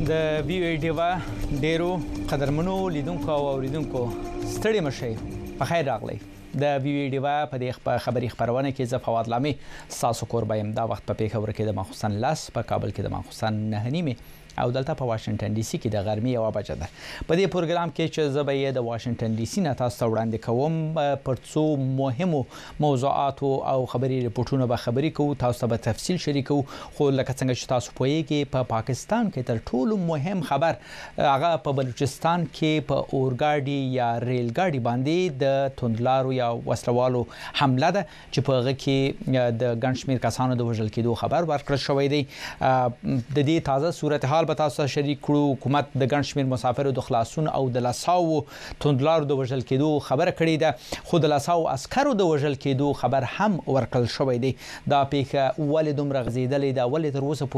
د وی او ډیوا ډیرو قدرمنو لیدونکو او اوریدونکو ستړي مشي په خیر راغلی د وی او ډیوا په دې خبري خبرونه کې زه فواد لامي ساسو قربایم دا وخت په پیښور کې د مخصوصن لاس په کابل کې د مخصوصن 9 او دلته په واشنگټن ډي سي کې د غرمې یو بجه ده په دې پروګرام کې چې زه به د واشنگټن ډي سي نه تاسو وړاندې کوم پر څو مهمو موضوعات او خبري رپورټونه به خبري کوو تاسو به تفصیل شریکو خو لکه څنګه چې تاسو پوهیږئ په پاکستان کې تر ټولو مهم خبر هغه په بلوچستان کې په اورګاډي یا ریل ګاډي باندې د توندلارو یا وسلوالو حمله ده چې په هغه کې د ګڼ شمېر کسانو د وژل کېدو خبر ورکړل شوی دی د دې تازه صورتحال به تاسو شریک کړو حکومت د ګڼ شمېر مسافرو د خلاصون او د لاساو توندلارو د وژل کېدو خبره کړې ده خو د لاساو عسکرو د وژل کېدو خبر هم ورکړل شوی دی دا پیښه ولې دومره غځېدلې ده ولې تر اوسه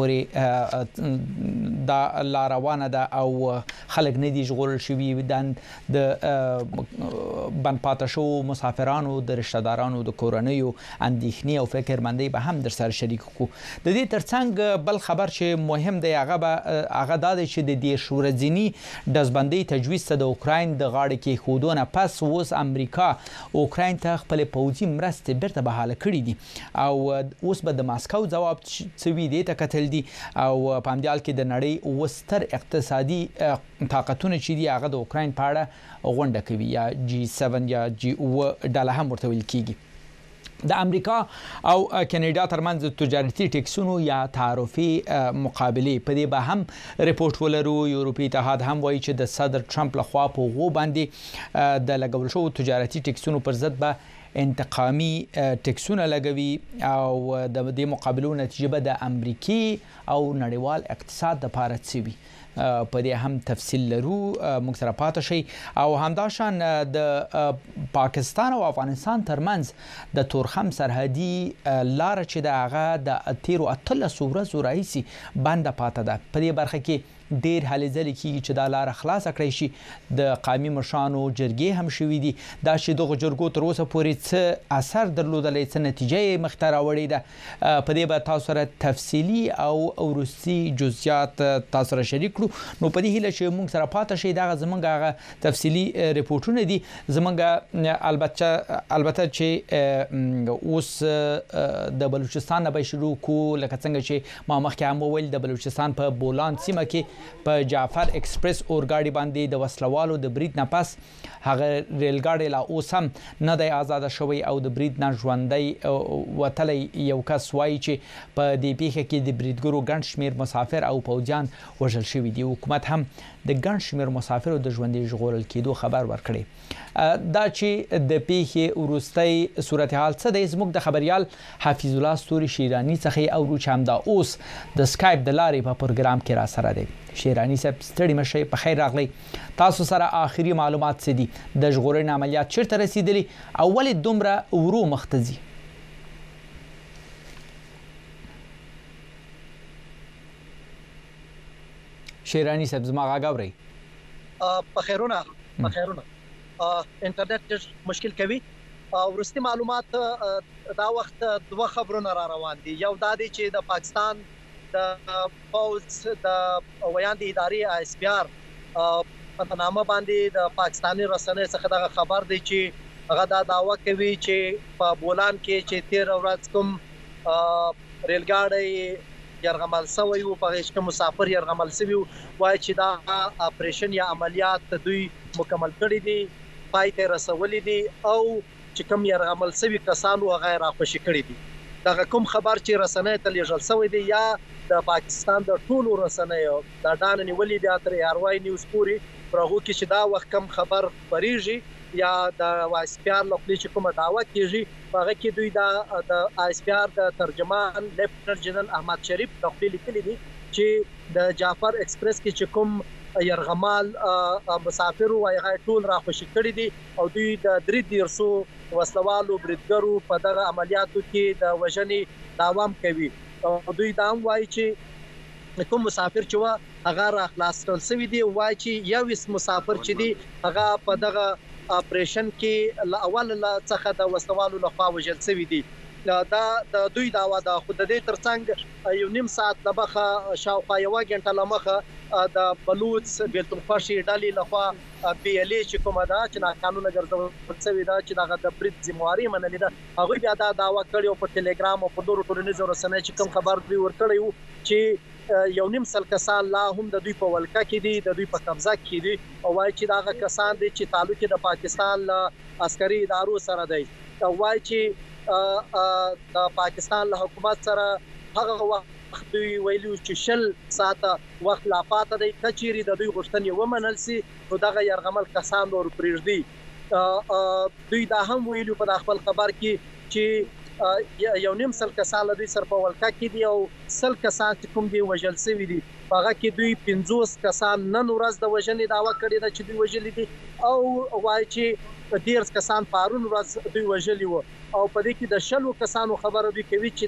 پورې دا لا روانه ده او خلک نه دي ژغورل شوي د بند پاتې شوو مسافرانو د رشته دارانو د کورنیو اندېښنې او فکرمندۍ به هم در سره شریک کړو د دې ترڅنګ بل خبر چې مهم دی هغه دا دی چې د دې شورزینی دزبندۍ تجویز ته د اوکراین د غاړې کې خودونه پس اوس امریکا اوکراین ته خپل پوځي مرستې بیرته بحاله کړې دي او اوس به د ماسکو جواب څه دی ته کتل دي او په همدې حال کې د نړۍ وستر اقتصادي طاقتونه چې دي هغه د اوکراین په اړه غونډه کوي یا G7 یا G7 ډاله هم ورته ویل کیږي د امریکا او کاناډا ترمنځ تجارتي ټیکسونو یا تعرفي مقابله په دې به هم ریپورت ولرو یورپی اتحاد هم وایي چې د صدر ټرمپ لخوا په غو باندې د لګول شو تجارتي ټیکسونو پر ضد به انتقامي ټیکسونه لګوي او د دې مقابلو نتیجه به د امریکای او نړیوال اقتصاد لپاره څه وي په دې هم تفصیل لرو موږ سره پاتې شي او همداشان د پاکستان او افغانستان ترمنځ د تورخم سرحدي لار چې د هغه د 13 ورځو راهیسي بنده پاتې ده په دې برخه کې ډیر هلې ځلې کیږي چې دا لار خلاص کړی شي د قومي مشرانو جرګې هم شوې دي دا چې دغه جرګو تر اوسه پورې څه اثر درلودلی څه نتیجه یې مخته راوړې ده په دې به تاسو سره تفصیلي او وروستي جزئیات تاسو سره شریک کړو نو په دې هیله چې موږ سره پاتې شي دا زمونږ هغه تفصیلي ریپورتونه دي زمونږ البته چې اوس د بلوچستان نه به شروع کو لکه څنګه چې ما مخکې هم وویل د بلوچستان په بولان سیمه کې په جعفر ایکسپریس اورګاډي باندې د وسلوالو د برید نه پس هغه ریل ګاډي لا اوس هم نه دی آزاد شوی او د برید نه ژوندۍ وتلی یو کس وایي چې په دې پیښه کې د بریدګرو ګڼ شمېر مسافر او پوځیان وژل شوي دي حکومت هم د ګڼ شمېر مسافرو د ژوندۍ ژغورل کېدو خبر ورکړی دا چې د پیښې وروستی صورتحال څه دی زموږ د خبریال حفیظ الله ستوري شیرانی څخه اورو چې همدا اوس د سکایپ د لارې په پروګرام کې را سره دی شیرانی صاحب ستړي مشي په خیر راغلی تاسو سره آخري معلومات څه دي د ژغورنې عملیات چیرته رسیدلی او ولې دومره ورو مختزي شیرانی صاحب زما غږ اورئ په خیرونه انټرنیټ ډېر مشکل کوي ورستي معلومات دا وخت دوه خبرونه را روان دي یو دا دی چې د پاکستان د پوز د ویاندې ادارې اس پی آر په نامه باندې د پاکستاني رسنۍ څخه دا خبر دی چې هغه دا دعوه کوي چې په بولان کې چې 13 ورځې کوم ریل ګاډي يرغمل شوی او په هیڅ کوم مسافر يرغمل شوی وای چې دا اپریشن یا عملیات دوی مکمل کړی دي پای ته رسولې دي او چې کوم يرغمل شوی کسانو غیر خوشی کړی دي دا کوم خبر چې رسنۍ ته لیږل شوی دی یا د پاکستان د ټولو رسنیو د ډان نیولې د اتر اروای نیوز پوری پرغو کې چې دا وخت کم خبر پریږي یا د وایس پی آر لخوا چې کومه دعوه کیږي هغه کې دوی د اس پی آر د ترجمان لیفټننټ جنرال احمد شریف لخوا لیکلي دي چې د جعفر ایکسپریس کې چې کوم يرغمال مسافر وای هغه ټول را خوشی کړی دي او دوی د 300 وسلوالو بریدګرو په دغه عملیاتو کې د وژنې داوام کوي او دوی دا وایي چې کوم مسافر چې هغه را خلاص کړل سوي دي وایي چې یو اس مسافر چې دي هغه په دغه اپریشن کې اول څخه د وسلوالو لخوا وژل سوي دي دا د دوی داوا د خود د ترڅنګ یو نیم ساعت لمخه شاوخوا یو غنټه لمخه د بلوچ بیلتونخواشي ډلې لخوا بي ال چې کومه ده چې نا قانون ګرځول شوی ده چې دغه د برید ذمہواری منلې ده هغه بیا دا داوا کړی په ټلګرام او په نورو ټولنیزو رسنیو چې کوم خبر دوی ورکړی وو چې یو نیم سل کسان لا هم د دوی په ولکه کې دي د دوی په قبضه کې دي او وايي چې دغه کسان دي چې تعلق د پاکستان له عسکري ادارو سره دی او وايي چې د پاکستان له حکومت سره هغه وخت دوی ویلو چې شل ساعته وخت لا پاته دی کچيري د دوی غوښتنې ومنل سي نو دغه يرغمل کسان ور پرېږدي دوی دا هم ویلو په خپل خبر کې چې یو نیم سل کسان دوی سر په ولکه کې دي او سل کسان چې کوم دی وژل شوی دي هغه کې دوی 50 کسان نن ورځ د وژنې داوا کړې ده چې دوی وژل دي او وايي چې 10 کسان پارون ورځ دوی وژلی وو او په دې کې د شلو کسانو خبره دوی کوي چې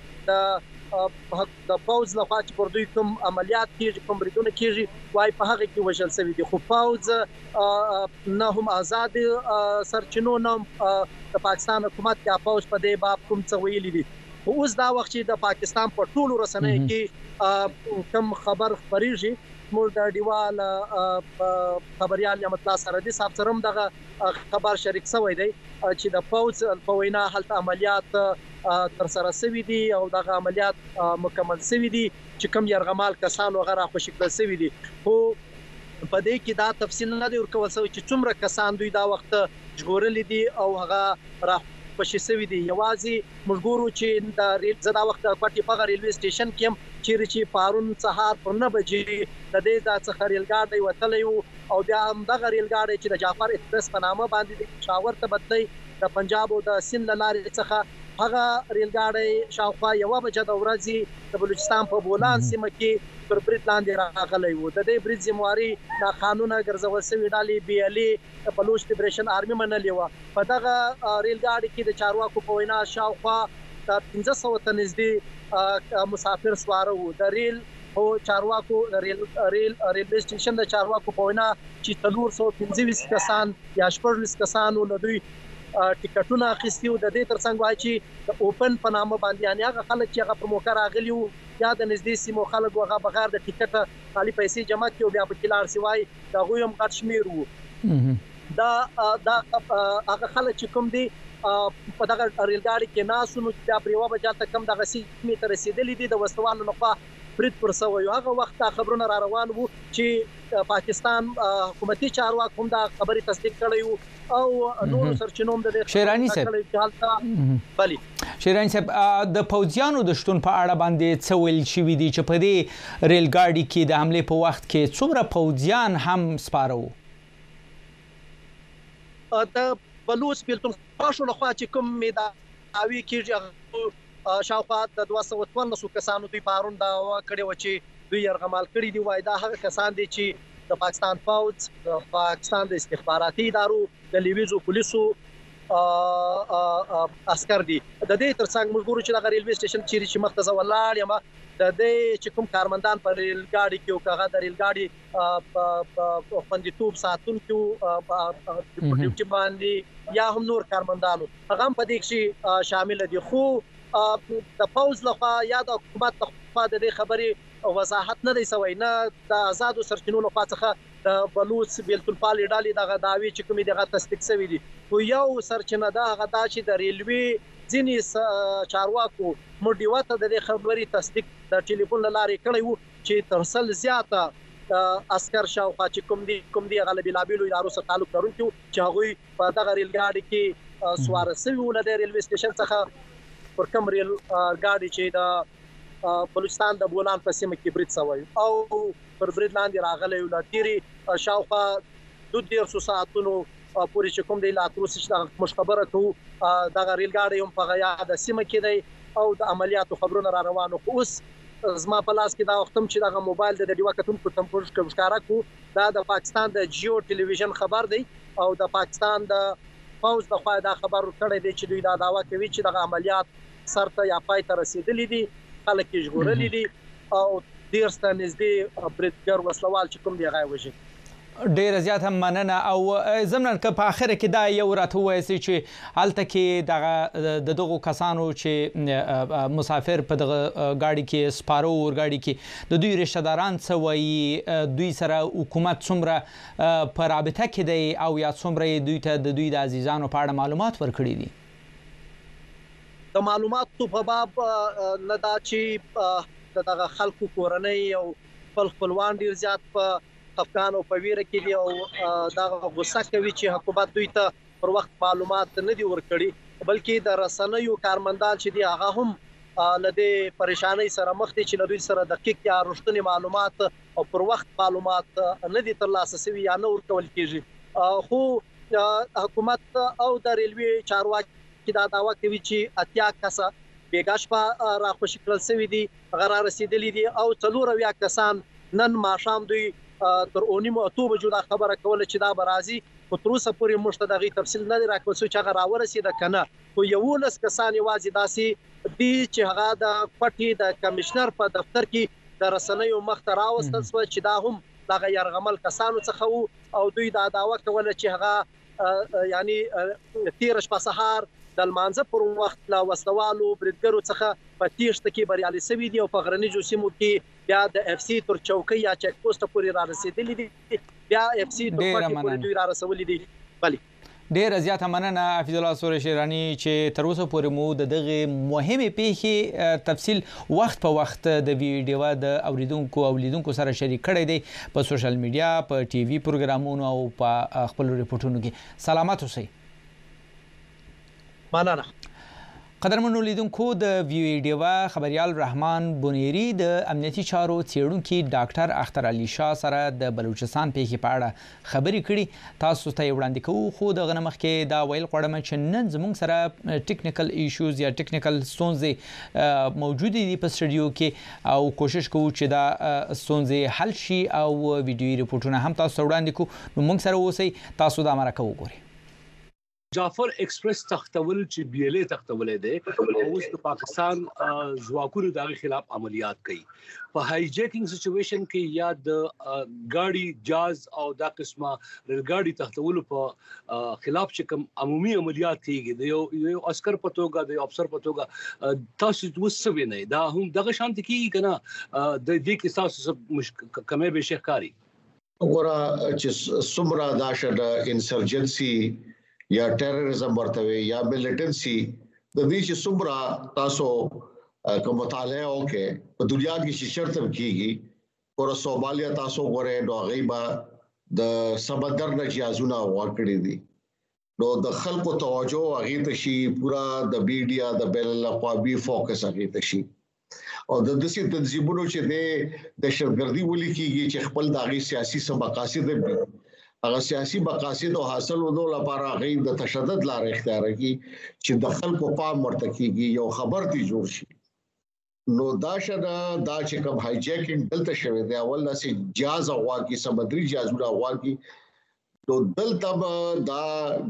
دا د پوز لخوا چې پر دوی کوم عملیات کیږي کوم بریدونه کیږي وايي په هغه کې وژل شوی دي خو پوز نه هم آزاد سرچینو نه د پاکستان حکومت یا پوز په دې باب کوم څه ویلي دي اوس دا وخت چې د پاکستان په ټولو رسنیو کې کوم خبر خبريږي موږ د ډیوال خبريال نعمت الله سردي صاحب سره هم دغه خبر شریک شوی دی چې د پوز په وینا هلته عملیات تر سره شوی دي او دغه عملیات مکمل شوی دي چې کوم يرغمال کسان وغیرہ خوشی کړل شوی دي خو په دې کې دا تفصیل نه دی ورکول شوی چې څومره کسان دوی دا وخت ژغورل دي او هغه را خوشی شوی دي یوازې مجبورو چې د ریل زدا وخت کوټي په ریلوي سټیشن کې چې پارون سهار پر 9 بجې د دې د څخه ریل ګاډي وتلې او بیا هم د ریل ګاډي چې د جعفر ایکسپریس په نامه باندې د شاور ته بدلی د پنجاب او د سند لارې څخه هغه ریل ګاډي شاوخوا یو بجې د ورځې د بلوچستان په بولان سیمه کې پر برید لاندې راغلی وو د دې برید ذمہواری د قانون ګرځول شوی ډالې بي ال بلوچ لیبریشن آرمي منلې و په دغه ریل ګاډي کې د چارواکو په وینا شاوخوا د 1500 ته نږدې مسافر سوار وو د ریل او چارواکو ریلوي سټیشن د چارواکو په وینا چې 325 کسان یا 14 کسان ول دوی ټیکټونه اخیستي د دې ترڅنګ وایي چې د اوپن په نامه باندې یعنی هغه خلک چې هغه پر موقع راغلي وو یا د نږدې سیمو خلک هغه بغیر د ټیکټ خالي پیسې جمع کړي او بیا په کلار سیوای دا غوي هم غټ شمیر وو دا هغه خلک چې کوم دي په دغه ریل ګاډي کې ناسو نو بیا پریوا بجاته کم دغه سیمې ته رسیدلې دي د وسوالو نخوا برید پر سوی هغه وخت خبرونه را روان وو چې پاکستان حکومتي چارواکو هم دا خبري تصدیق کړی وو او نور سرچینوم د شیرانی صاحب بلی شیرانی صاحب د پوځیانو د شتون په اړه باندې څه ویل شوی دی چې په دې ریل ګاډي کې د حمله په وخت کې څومره پوځیان هم سپارو د بلوچ بیلتونخواشو لخوا چې کوم میداوي کېږي شاوخوا د 214 کسانو دوی پارون دا کړي و چې دوی يرغمال کړي دی وای دا هغه کسان دي چې د پاکستان فوج د پاکستان د استخباراتي ادارو د لیویزو پولیسو عسكر دي د دې ترڅنګ مجبور چې د ریلوي سټیشن چې مختصه ولاړ یم د دې چې کوم کارمندان پر ریل ګاډي کې او کاغه د ریل ګاډي په خوندیتوب ساتونکو په ډیوټي باندې یا هم نور کارمندانو هغه په دې کې شامل دي خو د پوز لخوا یا د حکومت لخوا د دې خبرې وضاحت نه دی سوی نه د آزادو سرچینو لخوا څخه د بلوچ بیلتونخوالي ډالې دغه داوی چې کومې دغه تصدیق شوی دي خو یو سرچینه ده هغه دا چې د ریلوي ځینې چارواکو مډیوته د دې خبرې تصدیق د ټلیفون لارې کړی وو چې ترسل زیاته عسكر شاوخوا چې کوم دي غلبي لابیلو ادارو سره تعلق لرونکي چې هغه په دغه ریل ګاډي کې سوار شوی ول د ریلوي سټیشن څخه پر کوم ریل ګاډي چې د بلوچستان د بولان په سیمه کې برید شوی او پر برید لاندې راغلی ول تیری شاوخوا 2 ساعتونو پورې چې کوم دی لا تر اوسه چې مشخبره کوو دغه ریل ګاډي هم په غیا د سیمه کې دی او د عملیاتو خبرونه را روانو خو اوس زما په لاس کې دا وختم چې دغه موبایل د ډیوا کتونکو تمپوش ښکارا کو دا د پاکستان د جیو ټلویزیون خبر دی او د پاکستان د فوج د خوا دا خبر کړی دی چې دوی دا داوا کوي چې دغه عملیات سرته یا پای ته رسیدلې دي خلک یې ژغورلي دي او ډیر ستنځدي بریدګر وسلوال چې کوم دی غوښي ډیر زیات هم مننه او زموږ که په اخر کې دا یو راته وایي چې هلته کې دغه کسانو چې مسافر په دغه گاډي کې سپارو ورګاډي کې د دوی رشتہ داران څه وایي دوی سره حکومت څومره په رابطه کې دی او یا څومره دوی ته د دوی د عزیزانو په اړه معلومات ورکړي دي د معلوماتو په باب نه دا چې دغه خلکو کورنۍ او خپلوان ډیر زیات په افغان او په ویره کې دي او دا غوسه کوي چې حکومت دوی ته پر وخت معلومات نه دي ورکړي بلکې د رسنیو کارمندان چې دي هغه هم لدی پریشانی سره مخ دي چې دوی سره دقیق یا رښتینی معلومات او پر وخت معلومات نه دي ترلاسه شوي یا نه ورکول کیږي خو حکومت او د ریلوي چارواکي دا دعوا کوي چې اتیا کسه بیګاش په راخوشي کړل شوی دي غرار رسیدلی دي او 4 کسان نن ماښام دوی تر اونیمو اته بجو دا خبره کوله چې دا برازي خو تر اوسه پورې موږ ته دغه تفصیل نه راکول چې هغه راورسېده کنه خو 11 کسان یوازې داسې دي چې هغه د پټي د کمشنر په دفتر کې د رسنیو مخ ته راوستل شو چې دا هم دغه يرغمل کسانو څخه او دوی دا دعوا کوله چې هغه یعنی 13 شپه سهار د لمانځه پر وخت لا وسوالو بریدګرو څخه په تیښته کې بریالي شوي دي او په غرنیجو سیمو کې بیا د اف سي تر چوکۍ یا چک پوسټ پورې را رسیدلي دي بیا اف سي تر پورې دوی را رسولي دي بلی ډیر زیات مننه حفیظ الله سور شیرانی چې تر اوسه پورې مو د دغه مهمه پیښې تفصیل وخت په وخت د ویډیو د اوریدونکو او لیدونکو سره شریک کړی دی په سوشل میډیا په ټي وي پروګرامونو او په خپل ریپورتونو کې سلامات اوسئ مننه قدرمنو لیدونکو د ویډیو خبريال رحمان بونیری د امنیتي چارو څېړونکي ډاکټر اختر علي شاه سره د بلوچستان پیښې په اړه خبرې کړي تاسو ته وړاندې کوو خو دغه نه مخکې دا ویل غواړم چې نن زموږ سره ټیکنیکل ایشوز یا ټیکنیکل ستونزې موجود دي په سټوډیو کې او کوشش کوو چې دا ستونزې حل شي او ویډیو ریپورتونه هم تاسو وړاندې کوو نو موږ سره اوسئ تاسو دا مرکه وګورئ جعفر ایکسپریس تختول چې بیلې تختولې ده او اوس د پاکستان ځواکونو دغه خلاف عملیات کوي په هاي جیکینګ سچويشن کې یا د ګاډي جاز او دا قسمه ریلګاډي تختول په خلاف چې کوم عمومي عملیات کیږي د یو عسكر په توګه د یو افسر په توګه تاسو وسوي نه دا هم دغه شانت کیږي کنه د دې کې تاسو کمې به شکاري وګوره چې سمرا داشه انسرجنسي یا ټیرریزم ورته یا ملیټنسي د دې چې څومره تاسو کوم مطالعه وکړي په دنیا کې چې شرط کیږي اور سومالیا تاسو غوړې نو غیبا د سمندر نه جازونه ورکړي دي نو د خلکو توجه هغه ته شي پورا د میډیا د بین الاقوامي فوکس هغه ته شي او د دې تنظیمونو چې د دهشتګردي ولي کیږي چې خپل داغي سیاسي مقاصد دي هغه سیاسي مقاصد او حاصل ودو لپاره غیر د تشدد لار اختیار کی چې د خلکو پام ورته کیږي یو خبر دی جوړ شي نو دا شدا دا چې کوم هاي جیکینګ دلته شوی دی اول نسي جاز او واقعي سمندري جازونه واقعي نو دلته دا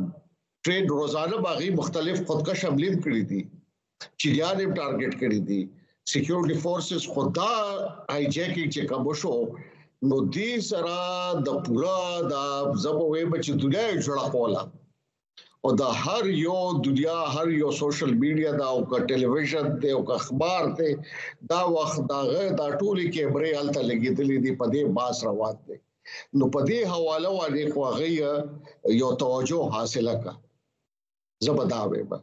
ټریډ روزانه باغی مختلف خودکش حملې کړې دي چې یانه ټارګټ کړې دي سکیورټي فورسز خدا هاي جیکینګ چې کوم شو نو دې سره د پورا د زبوي بچ دنیا جوړه کوله او د هر یو دنیا هر یو سوشل میډیا دا او کا ټلویزیون ته او کا اخبار ته دا وخت دا ټولي کیمرې الته لګیدلې دي په دې باس روان دي نو په دې حواله باندې خو غي یو توجه حاصله کا زبداوي به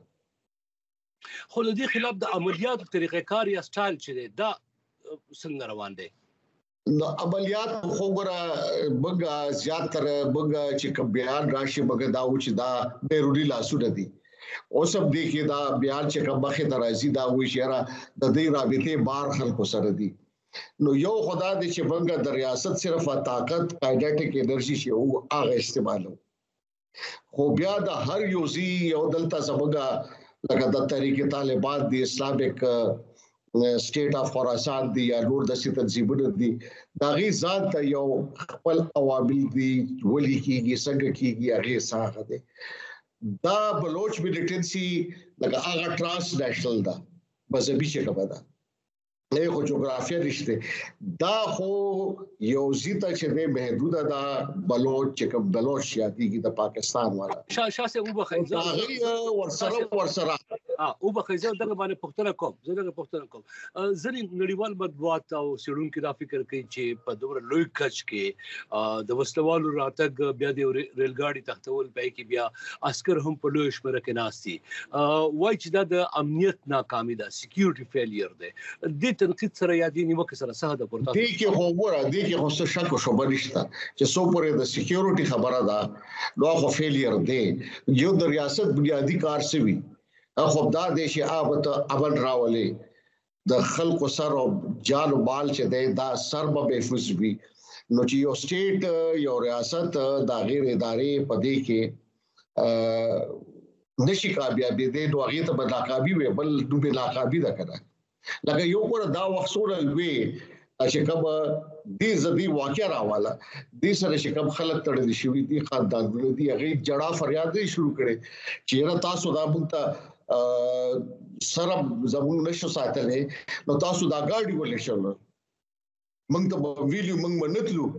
خو د دې خلاف د عملیاتو طریقې کار یا سټایل چې دا څنګه روان دي نو عملیات خو ګره بګه زیات تر بګه چې کوم بیان راشي بګه دا و چې دا بیرونی لاسونه دي او سب دي کې دا بیان چې کوم مخه درازي دا وی شهره د دې رابطه بار خلکو سره دي نو یو خدا دې چې بګه د ریاست صرف طاقت کایډټیک انرژي شي او هغه استعمالو خو بیا د هر یوزي یو دلته سبګه لکه د طریقې طالبان دي اسلامیک سټیټ اف خراسان دی یا نور د تنظیمونو دي دا غي ځان ته یو خپل عوامل دي ولي کیږي څنګه کیږي هغه ساغه دي دا بلوچ ملیټنسي لکه هغه ترانس نېشنل دا مذهبي چې کومه ده نه خو جغرافیه نشته دا خو یو زیته چې د محدوده دا بلوچ چې کوم بلوچ یادي د پاکستان والا شاسه وبخیزه ورسره وبخیزه دغه باندې پښتنه کوم زه دغه پښتنه کوم ځنې نړیوال مطبوعات او سړونکو دا فکر کوي چې په دومره لوی کچ کې د وسلوالو راتګ بیا د ریلګاډي تختول پای کې بیا عسكر هم په لوی شمېر کې ناشتي وای چې د امنیت ناکامي ده سکیورټي فیلیر ده د تنقید سره یادې نیوکه سره ساده پورته دي کې خو ګوره دي کې خو څه شک شوبه نشته چې سو پورې د سکیورټي خبره ده نو خو فیلیر دی یو د ریاست بنیادی کار سوي خو دا د شي آبت امن راولې د خلکو سره جان او مال چې دی دا سر به محفوظ وي نو چې یو سټیټ یو ریاست دا غیر اداري پدې کې نشي کامیابې دي نو هغه ته بدلاکابي وي بل دوه لاکابي ده کړه لکه یو پر دا وخت سره وی چې کوم دې زدي واقع راواله دې سره چې کوم خلک تړلي شوی دي خاندانونه دي هغه جړه فریاد شروع کړي چې را تاسو دا مونږ سره زموږ نشو ساتلې نو تاسو دا ګاډي ولې شول مونږ ته ویلیو مونږ منتلو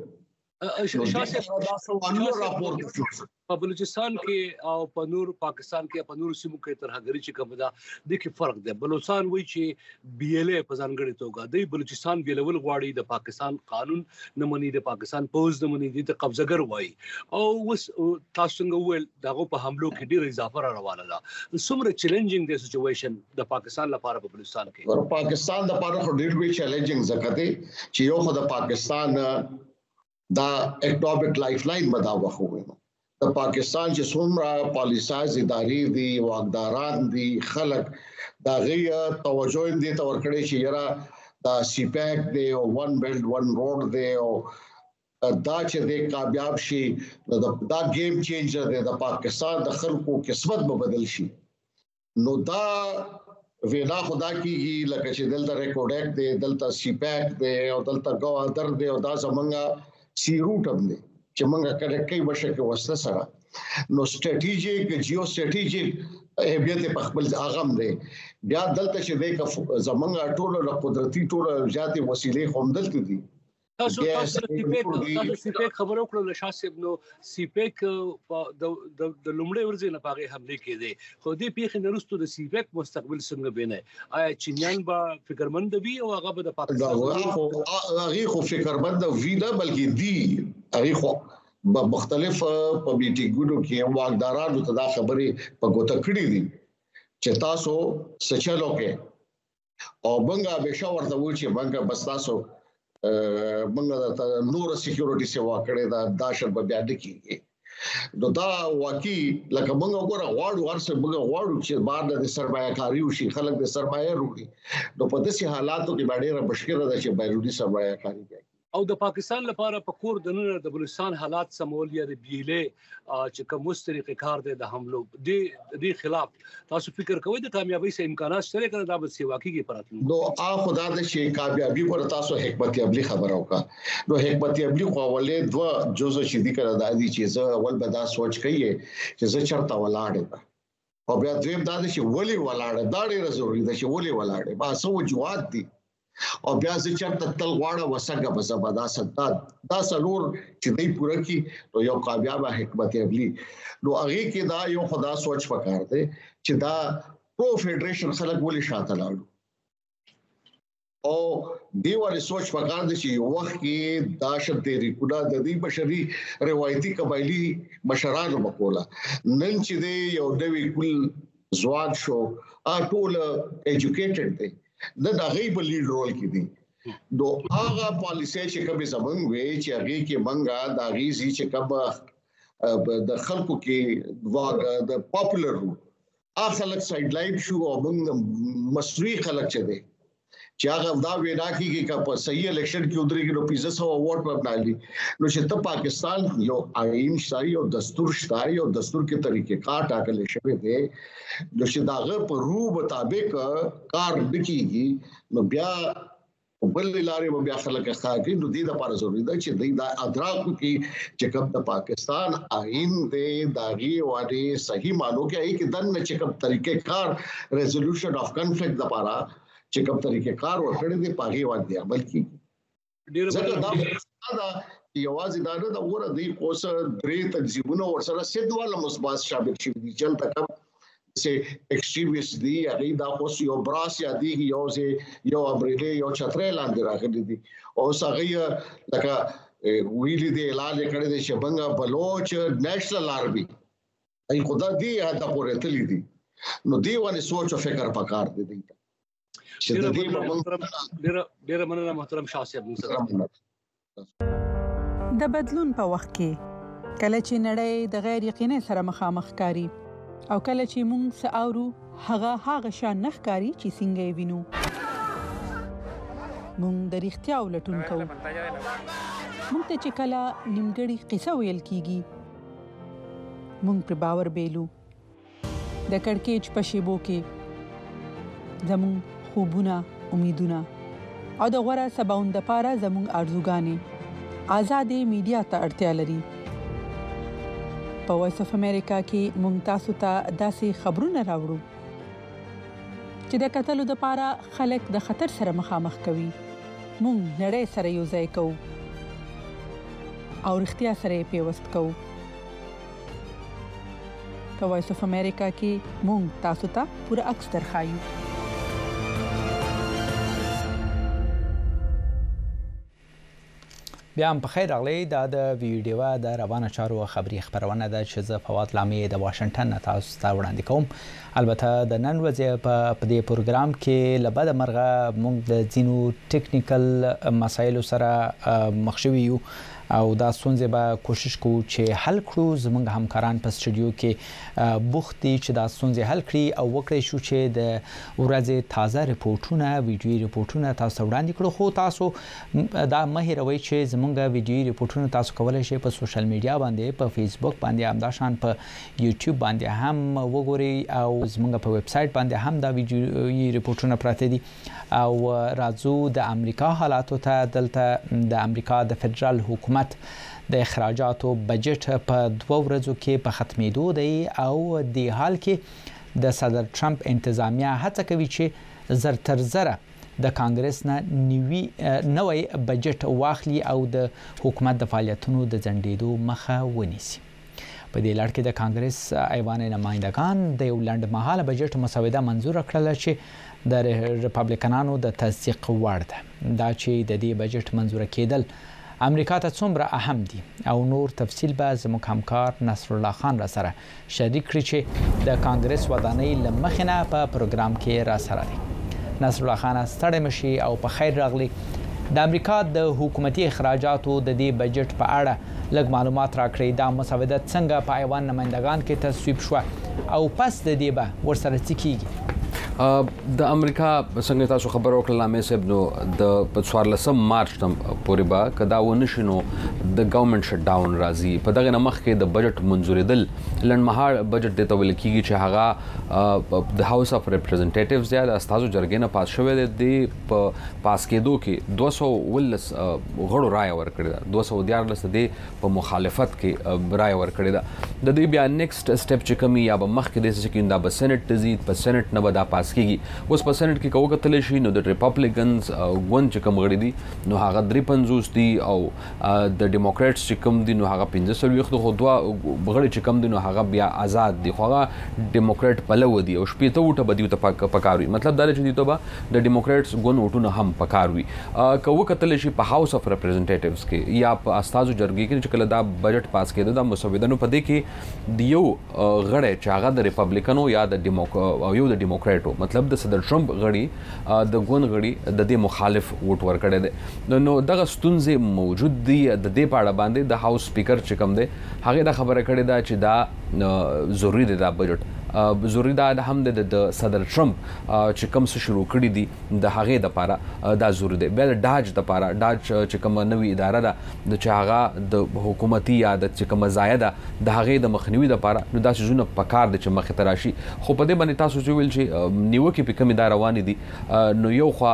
شاسه دا سوالونه راپور شو په بلوچستان کې او په نور پاکستان کې په نور سیمو کې ترهګری چې کوم دا د کې فرق دی بلوچستان وایي چې بي ال اي په ځانګړي توګه د بلوچستان بیلول غواړي د پاکستان قانون نه مني د پاکستان پوز نه مني د قبضګر وایي او وس تاسو څنګه ویل دغه په حملو کې ډیر اضافه را روانه ده څومره چیلنجینګ دی سچويشن د پاکستان لپاره په بلوچستان کې پاکستان لپاره ډیر وی چیلنجینګ زکه چې یو خو د پاکستان دا اکټوبیک لایف لاین بداوه خوونه د پاکستان چې څومره پالیسایز ادارې دي واقداران دي خلک دا غي توجه دې تور کړی چې یرا دا سی پیک دی او ون بیلټ ون روډ دی او دا چې د کامیاب شي دا گیم چینجر دی د پاکستان د خلکو قسمت به بدل شي نو دا وینا خدا کیږي لکه چې دلته ریکورډ دی دلته سی پیک دی او دلته ګوادر دی او دا زمونږه سی روټ هم دی چې موږ کله کې وشه کې وسته سره نو سټریټیجیک جیو سټریټیجیک اهمیت په خپل اغم دی بیا دلته چې د زمونږ ټولو قدرتي ټولو ذاتي وسیلې هم دلته دي تاسو سی پیک خبرو کړل شاسب نو سی پیک د لومړي ورځې نه پاغه حمله کړي خو دې پیښې نرستو د سی پیک مستقبل څنګه بینه آیا چینیان با فکرمند وي او هغه د پاکستان هغه خو فکرمند وي نه بلکې دی هغه خو مختلف په میټینګونو کې واقدارانو ته دا خبرې په ګوته کړې دي چې تاسو سچلو کې او بنګا به شاور ته و چې بنګا بس تاسو منګه د نور سکیورټي سیوا کړې دا داشت به بیا دکېږي نو دا واقعي لکه منګه وګوره غواړو ورسره منګه غواړو چې بار د سرمایه کاری وشي خلک د سرمایه وروړي نو په داسې حالاتو کې باندې مشکل ده چې بیرونی سرمایه کاری کوي او د پاکستان لپاره په کور د نن د بلوچستان حالات سمول یا د بیله چې کوم مستریق کار دی د حملو د خلاف تاسو فکر کوئ د کامیابی سه امکانات شته کنه دا به سیوا کیږي پراتلو نو خدا د شي کامیابی پر تاسو حکمت عملی خبرو کا نو حکمت عملی خو ولې دوا جزء چې دي کړه د دې چیز اول به دا سوچ کوي چې زه چرته ولاړم او بیا دویم دا چې ولې ولاړ دا ډیره ضروری ده چې ولې ولاړ با سو وجوهات دي او بیا چې چرته تل غواړه وسګه په زبدا ستا دا سلور چې دې پوره کی نو یو کامیاب حکمت عملی نو هغه کې دا یو خدا سوچ پکار دی چې دا پرو فدریشن خلک ولې شاته لاړو او دیوال سوچ پکار دی چې یو وخت کې دا شته ریکوډا د دې بشري روایتي قبایلی مشرانو مقوله نن چې دی یو دوی کل ځوان شو ټول ایجوکیټډ دی د هغه په لیډ رول کې دي نو هغه پالیسي چې کوم زمونږ وی چې هغه کې منګه د غیزي چې کوم د خلکو کې واګ د پاپولر خلک سایډ لاین شو او موږ مسری خلک چي دي چې هغه دا وینا کیږي چې په صحیح الیکشن کې ودرېږي نو 500 ووټ په بنالي نو چې ته پاکستان یو آئین شای او دستور شای او دستور کې طریقې کار ټاکل شوی دی نو چې داغه په رو مطابق کار نکېږي نو بیا بل لارې بیا خلک ښاګي نو دې د لپاره ضروری ده چې دا ادراک کې چې کوم د پاکستان آئین دې داغي واده صحیح مانو کې ای کې دنه چې کوم طریقې کار ریزولوشن اف کنفلکټ لپاره چې کوم طریقې کار ورکړي دي پاغي باندې عمل کیږي ځکه دا یوازې دا نه د وره دی کوس درې تنظیمونه ورسره سیدواله مصباح شامل شي دي چې تک سه ایکستریمیست دی هغه دا اوس یو براس یا دی یو امریکا یو چترې لاندې راغلي دي او هغه لکه ویلي دی اعلان کړی دی چې بنګا بلوچ نېشنل آرمي ای خدا دی دا پورې تللی دي نو دی باندې سوچ او فکر پکار دی چې د دې ډېر مننه محترم شاه صاحب د بدلون په وخت کې کله چې نړۍ د غیر یقیني سره مخامخ کاری او کله چې موږ ساورو هغه شان نخکاری چې څنګه وینو موږ د اړتیا ولټون کوو موږ ته چې کله نیمګړی قصه ویل کیږي موږ پر باور بیلو د کڑکېچ په شیبو کې زموږ خوبونه امیدونه او د غوړه سباوند لپاره زموږ ارزوګانې آزادې میډیا ته اړتیا لري په وایس اف امریکا کې ممتاز ته داسې خبرونه راوړو چې د قتل لپاره خلک د خطر سره مخامخ کوي موږ نړۍ سره یو ځای کوو او اړتیا سره پیوست کوو په وایس اف امریکا کې موږ تاسو ته پوره عکس درخایو بیا هم په خیر راغلی دا د ویډیو د روانه چارو خبري خبرونه ده چې زه فواد لامي د واشنگټن تاسو ته وړاندې کوم البته د نن ورځې په دې پروګرام کې لبد مرغه موږ د ځینو ټیکنیکل مسایلو سره مخ شوي یو او دا څنګه به کوشش کوو چې حل کړو زموږ همکاران په سټوډیو کې بوختي چې دا څنګه حل کړي او وکړي شو چې د ورځې تازه ریپورتونه ویډیو ریپورتونه تاسو وړاندې کړو خو تاسو دا مهیروي چې زموږ ویډیو ریپورتونه تاسو کولای شئ په سوشل میډیا باندې په فیسبوک باندې هم دا شان په یوټیوب باندې هم وګورئ او زموږ په ویب سټ باندې هم دا ویډیو ریپورتونه پراته دي او راځو د امریکا حالاتو ته دلته د امریکا د فدرال حکومت د اخراجاتو بجټ په 2 ورځو کې په ختمېدو دی او د حال کې د صدر ټرمپ انتظامیه هڅه کوي چې زر د کانګرس نه نوې بجټ واخلي او د حکومت د فعالیتونو د ځنډېدو مخه ونیسي په دې لړ کې د کانګرس ایوان نمائندگان د یو لنډمهاله بجټ مسوده منزور کړل چې د ریپابلیکنانو د تصدیق وړ ده دا چې د دې بجټ منزور کېدل امریکا ته څومره اهم دي او نور تفصیل به زموږ همکار نصر الله خان را سره شریک کړي چې د کانګرس ودانۍ لمخنه په پروګرام کې را سره دي نصر الله خان ستړی مشي او په خیر راغلی د امریکا د حکومتي اخراجاتو د دې بجټ په اړه لږ معلومات راکړي دا مسوده څنګه په ایوان نمائندگان کې تصویب شو او پس د دې به ورسره څه کیږي د امریکا څنګه تاسو خبر وکړل مې سب نو د 14 مارچ تم پورې با کدا و نشینو د ګورنمنت شټ ډاون راځي په دغه نمخ کې د بجټ منزوریدل لنډمهال بجټ د تویل کیږي چې هغه د هاوس اف ریپرزنټیټیوز یا د استادو جرګې نه پاس شوی دی په پاس کېدو کې 219 غړو رائے ورکړی دا 214 دی په مخالفت کې رائے ورکړی دا د دې بیا نیکسټ سټپ چې کومي یا به مخ کې د سکیندا په سېنات تزيد په سېنات نه ودا پاس کیږي اوس په سېنات کې کوو کتل شي نو د ریپابلیکنز ګوند چې کوم غړي دي نو هغه 350 دي او د ډیموکراتس چې کوم دي نو هغه 15 خو دوه غړي چې کوم دي نو هغه بیا آزاد دي خو هغه ډیموکرات پلو دي او شپېته وټه بدیو ته پکاروي مطلب دا چې دي ته به د ډیموکراتس ګوند وټونه هم پکاروي کوو کتل شي په هاوس اف ریپرزنټیټیوز کې یا په استادو جرګې کې چې کله دا بجټ پاس کېده دا مسوده نو پدې کې دیو غړي چې هغه د ریپابلیکنو یا د ډیموکراتو مطلب د صدر ټرمپ غړي د ګوند غړي د دې مخالف ووټ ورکړي دي نو دغه ستونزې موجود دي د دې په اړه باندې د هاوس سپیکر چې کوم دی هغه دا خبره کړې ده چې دا ضروری دی دا بجټ ضروری دا هم د صدر ټرمپ چې کوم څه شروع کړی دي د هغه د لپاره دا ضروری دی بل داج د لپاره داج چې کوم نوې اداره ده د چې هغه د حکومتي یا د چې کوم زایده د هغه د مخنیوي د لپاره نو دا څه په کار د چې مخ ته راشي خو په دې باندې تاسو چې ویل چې نیوکه په کومه اداره روان دي نو یو خو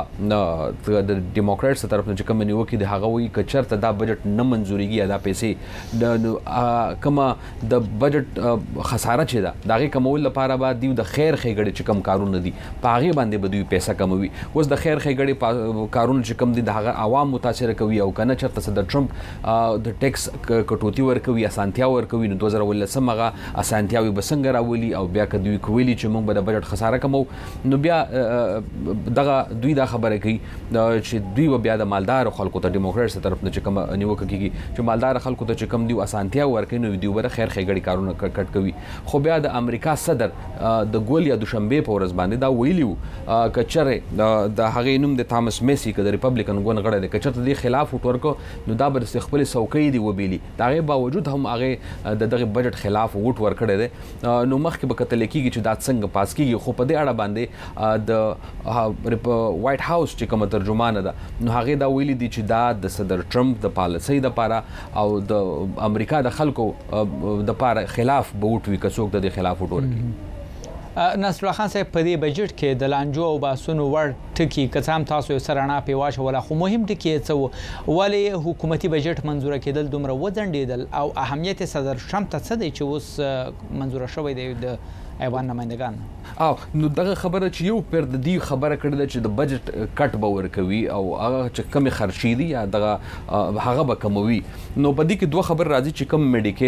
د ډیموکراتس طرف نه چې کوم نیوکه د هغه وی کچرته دا بجټ نه منزوريږي دا پیسې د کومه د بجټ خساره چې دا هغه کومول لپاره به دیو د خیر ښېګړې چې کم کارونه دي په هغې باندې به دوی پیسه کموي. اوس د خیر ښېګړې کارونه چې کم دي د هغه عوام متاثره کوي او که نه چېرته صدر ټرمپ د ټیکس کټوتي ورکوي اسانتیا ورکوي نو 2019 هغه اسانتیاوې به څنګه راولي او بیا که دوی کویلي چې موږ به د بجټ خساره کمو نو بیا دغه دوی دا خبره کوي چې دوی به بیا د مالدارو خلکو ته ډیموکریټس طرف نه چې کوم نیوکه کیږي چې مالدار خلکو ته چې کوم دوی اسانتیا ورکوي نو دوی به خیر ښېګړې کارونه کټ کوي. خو بیا د امریکا صدر د ګول یا دوشنبې په ورځ باندې دا ویلي وو که چېرې د هغې نوم د تامس میسي که د ریپبلیکن ګوند غړی دی که چېرته دې خلاف ووټ ورکړو نو دا به د خپلې څوکۍ دي وبیلي. د هغې باوجود هم هغې د دغه بجټ خلاف ووټ ورکړی دی. نو مخکې به کتلی کېږي چې دا څنګه پاس کېږي خو په دې اړه باندې د وایټ هاوس چې کومه ترجمانه ده نو هغې دا ویلي دي چې دا د صدر ټرمپ د پالیسۍ دپاره او د امریکا د خلکو دپاره خلاف به ووټ وي که څوک د دې خلاف ووټ ورکړي. نصر الله خان صاحب په دې بجټ کې د لانجو او باسونو ور ټکي که څه هم تاسو یو څه رڼا پرې واچوله خو مهم ټکي یې څه و ولې حکومتي بجټ منظوره کېدل دومره وځنډېدل او اهمیت صدر ټرمپ ته څه دی چې اوس منظوره شوی دی د ایوان نمایندګان او نو دغه خبره چې یو پر د دې خبره کړې ده چې د بجټ کټ به ورکوي او هغه چې کمې خرچې دي یا دغه هغه به کموي. نو په دې کې دوه خبر راځي چې کم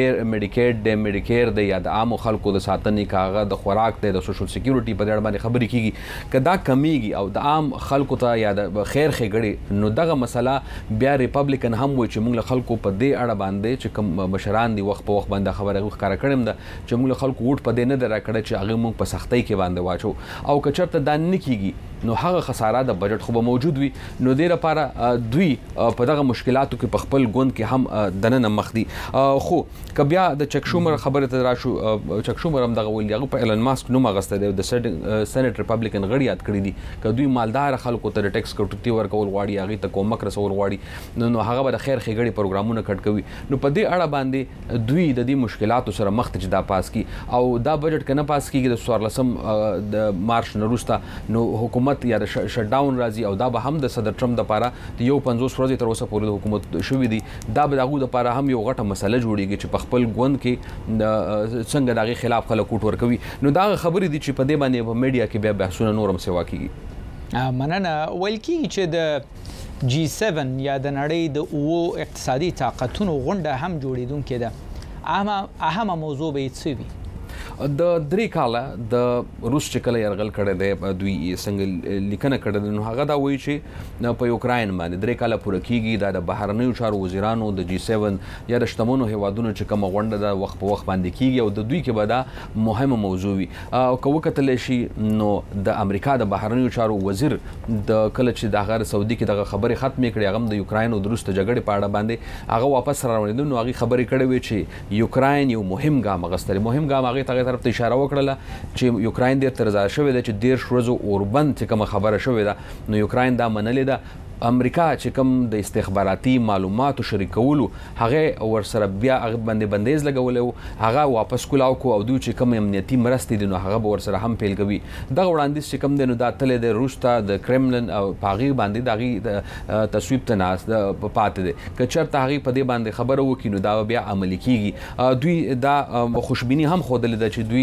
میډیکیر دی یا د عامو خلکو د ساتنې که هغه د خوراک دی د سوشل سکیورټي په دې اړه باندې خبرې کېږي که دا کمیږي او د عام خلکو ته یا د خیر ښېګړې نو دغه مسله بیا ریپبلیکن هم وایي چې موږ له خلکو په دې اړه باندې چې کوم مشران دي وخت په وخت باندې خبره ښکاره کړې ده چې موږ له خلکو ووټ په دې نه دی راکړی چې هغه موږ په سختۍ کې باندې واچو او که چېرته دا نه کېږي نو هغه خساره د بجټ خو به موجود وي نو دې لپاره دوی په دغه مشکلاتو کې په خپل ګوند کې هم دننه مخ دي. خو که بیا د چک شومر خبرې ته راشو چک شومر هم دغه ویلي هغه په ایلن ماسک نوم اخیستی دی د سینټ ریپبلیکن غړي یاد کړي دي که دوی مالدار خلکو ته د ټیکس کټوتي ورکول غواړي هغې ته کومک رسول غواړي نو هغه به د خیر ښېګړې پروګرامونه کټ کوي. نو په دې اړه باندې دوی د دې مشکلاتو سره مخ ته چې دا پاس کړي او دا بجټ که نه پاس کېږي د 14 د مارچ نه وروسته نو حکومت یا د شټ ډاون راځي او دا به هم د صدر ټرمپ دپاره د 50 ورځې تر اوسه پورې د حکومت شوي دي دا به د هغوی دپاره هم یو غټه مسله جوړېږي چې په خپل ګوند کې څنګه د هغې خلاف خلک ووټ ورکوي. نو دا هغه خبرې دي چې په دې باندې په میډیا کې بیا بحثونه نور هم سوا کېږي. مننه. ویل کېږي چې د G7 یا د نړۍ د 7 اقتصادي طاقتونو غونډه هم جوړېدونکې ده اهمه موضوع به یې څه وي؟ د 3 کاله د روس چې کله یرغل کړی دی دوی څنګه لیکنه کړې ده نو هغه دا وایي چې په یوکراین باندې 3 کاله پوره کېږي دا د بهرنیو چارو وزیرانو د G7 یا د شتمنو هیوادونو چې کومه غونډه ده وخت په وخت باندې کېږي او د دوی کې به دا مهمه موضوع وي. که وکتلی شي نو د امریکا د بهرنیو چارو وزیر د کله چې د هغه سعودي کې دغه خبرې ختمې کړې هغه هم د یوکراین او د روس د جګړې په اړه باندې هغه واپس راوړېده نو هغې خبرې کړې وې چې یوکراین یو مهم ګام اخیستی مهم ګام هغې ته طرف ته اشاره وکړله چې یوکراین ډېر تر ځای شوې ده چې 10 ورځو اوربند چې کومه خبره شوې ده نو یوکراین دا منلې ده. امریکا چې کوم د استخباراتي معلوماتو شریکولو هغه ورسره بیا هغه باندې بندیز لګولی و هغه واپس کولاو کو او دوی چې کوم امنیتي مرستې دي نو هغه به ورسره هم پیل کوي. دغه وړاندیز چې کوم دی نو دا تللی دی روس ته د کرملن او په هغې باندې د هغې تصویب ته ناست پاتې دی که چېرته هغې په دې باندې خبره وکړي نو دا بیا عملي کېږي. دوی دا خوشبیني هم ښودلې ده چې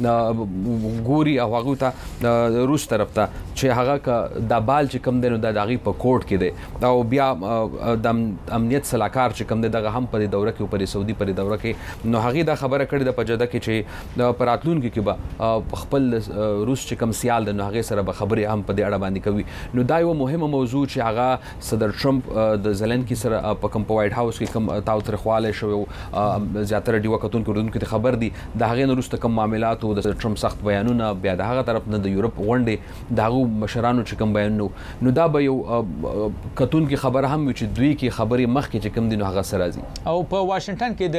دوی ګوري او هغوی ته روس طرف ته چې هغه که دا بال چې کوم دی نو دا د هغې په کوټ کې دی او بیا د امنیت سلاکار چې کوم دی دغه هم په دې دوره کې په سعودي په دې دوره کې نو هغې دا خبره کړې ده په جده کې چې په راتلونکي کې به خپل روس چې کوم سیال دی نو هغې سره به خبرې هم په دې اړه باندې کوي. نو دا یوه مهمه موضوع چې هغه صدر ټرمپ د زلنکي سره په کوم په وایټ هاوس کې کوم تاوتریخوالی شوی و زیاتره ډیوه کتونکي اورېدونکو ته خبر دي د هغې نه وروسته کوم معاملات و د صدر ټرمپ سخت بیانونه بیا د هغه طرف نه د یورپ غونډې د هغو مشرانو چې کوم بیانونه نو دا به یو کتونکي خبره هم وي چې دوی کې خبرې مخکې چې کوم دي نو هغه سره راځي. او په واشنګټن کې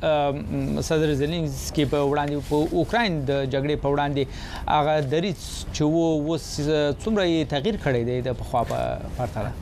د صدر زلنسکي په وړاندې په اوکراین د جګړې په وړاندې هغه دریځ چې اوس څومره یې تغییر کړی دی د پخوا په پرتله؟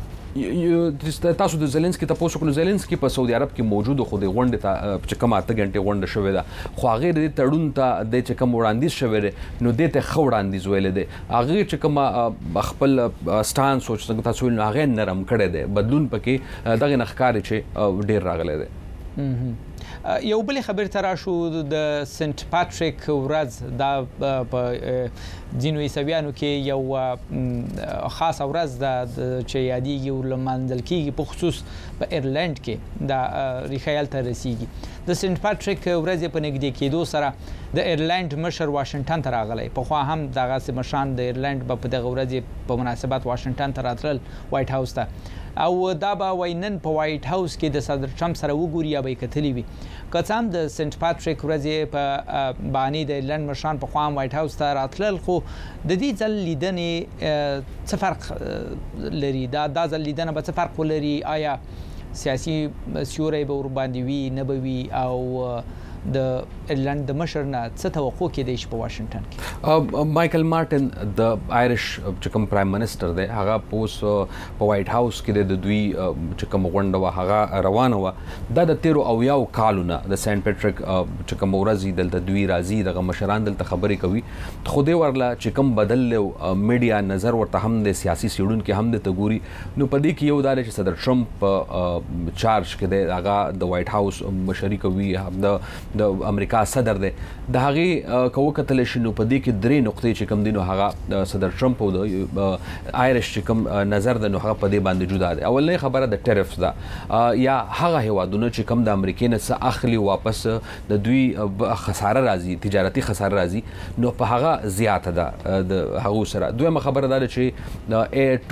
تاسو د زلنسکي تاسو کو زلنسکي په سعودي عرب کې موجود خو د غونډې ته چې کومه 8 غنټې غونډه شوې ده خو هغه د تړون ته د چې کوم وړاندیز شوی دی نو د ته خو وړاندیز ویل دی هغه چې کوم خپل سټانس او څنګه تاسو نو هغه نرم کړی دی بدلون پکې دغه نخکاری چې ډیر راغلی دی. یو بل خبر تر شو د سنت پاتریک ورځ دا په ځینو عیسویانو کې یو خاص ورځ ده چې یادېږي او لمانځل کېږي په خصوص په ایرلند کې دا ریښایل ته رسیږي د سنت پاتریک ورځ په نږدې کېدو سره د ایرلند مشر واشنگټن ته راغلی په خو هم دغه مشران د ایرلند په دغه ورځ په مناسبت واشنگټن ته راتلل وایټ هاوس ته او دا به وینن په وایټ هاوس کې د صدر ټرمپ سره وګوري یا به کتلی وي که څه هم د سنت پاتریک ورځ په باندې د ایرلند مشران په خوا وایټ هاوس ته راتلل خو د دې ځل لیدنې څه فرق لري دا ځل لیدنه به څه فرق ولري آیا سیاسي سیوری به ور باندې وي نه به وي او د ایرلند د مشر نه څه توقع کېدای شي په واشنگټن کې مایکل مارټن د آیریش چې کوم پرایم منسٹر دی هغه پوس په وایټ هاوس کې د دوی چې کوم غونډه وه هغه روانه وه دا د 13 او کالونه د سنت پټریک چې کوم ورځ دلته دوی راځي دغه مشران دلته خبرې کوي خو دې ورله چې کوم بدل میډیا نظر ورته هم د سیاسي سیړونکو هم د تګوري نو په دې کې یو دا چې صدر ټرمپ چارج کې دی هغه د وایټ هاوس مشري کوي د امریکا صدر دی د هغه کو کتل شنو په دې کې درې نقطې چې کوم دینو هغه صدر ټرمپ او د آیریش چې کوم نظر د نو هغه په دې باندې جدا دی اولنې خبره د ټریفز ده یا هغه هوادونه چې کوم د امریکا نه څخه اخلي واپس د دوی خساره راځي تجارتي خساره راځي نو په هغه زیاته ده د هغه سره دویمه خبره ده چې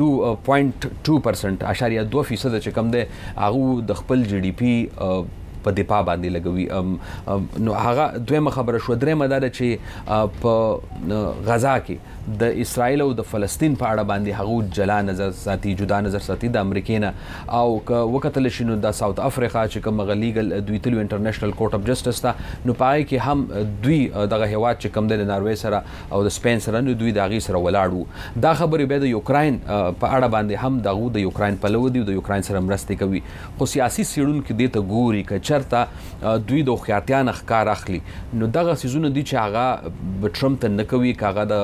2.2% اشاریه 2% چې کوم دی هغه د خپل جی ډی پی په دفاع باندې لګوي نو هغه دویمه خبره شو درېمه دا چې په غزا کې د اسرائیل او د فلسطین په اړه باندې هغه جلا نظر ساتي جدا نظر ساتي د امریکا نه او وکتل شنو د ساوث افریقا چې کوم غلیګل دوی تلو انټرنیشنل کورټ اف جسټس ته نو پای کې هم دوی دغه هیواد چې کوم د ناروې سره او د سپین سره نو دوی دغه سره ولاړو دا خبرې به د یوکرين په اړه باندې هم دغه د یوکرين په لور دی د یوکرين سره مرسته کوي خو سیاسي سیړونکو دې ته ګوري ک چرته دوی د خیاطیان ښکار اخلي نو دغه سيزونه دي چې هغه ټرمپ ته نه کوي کاغه د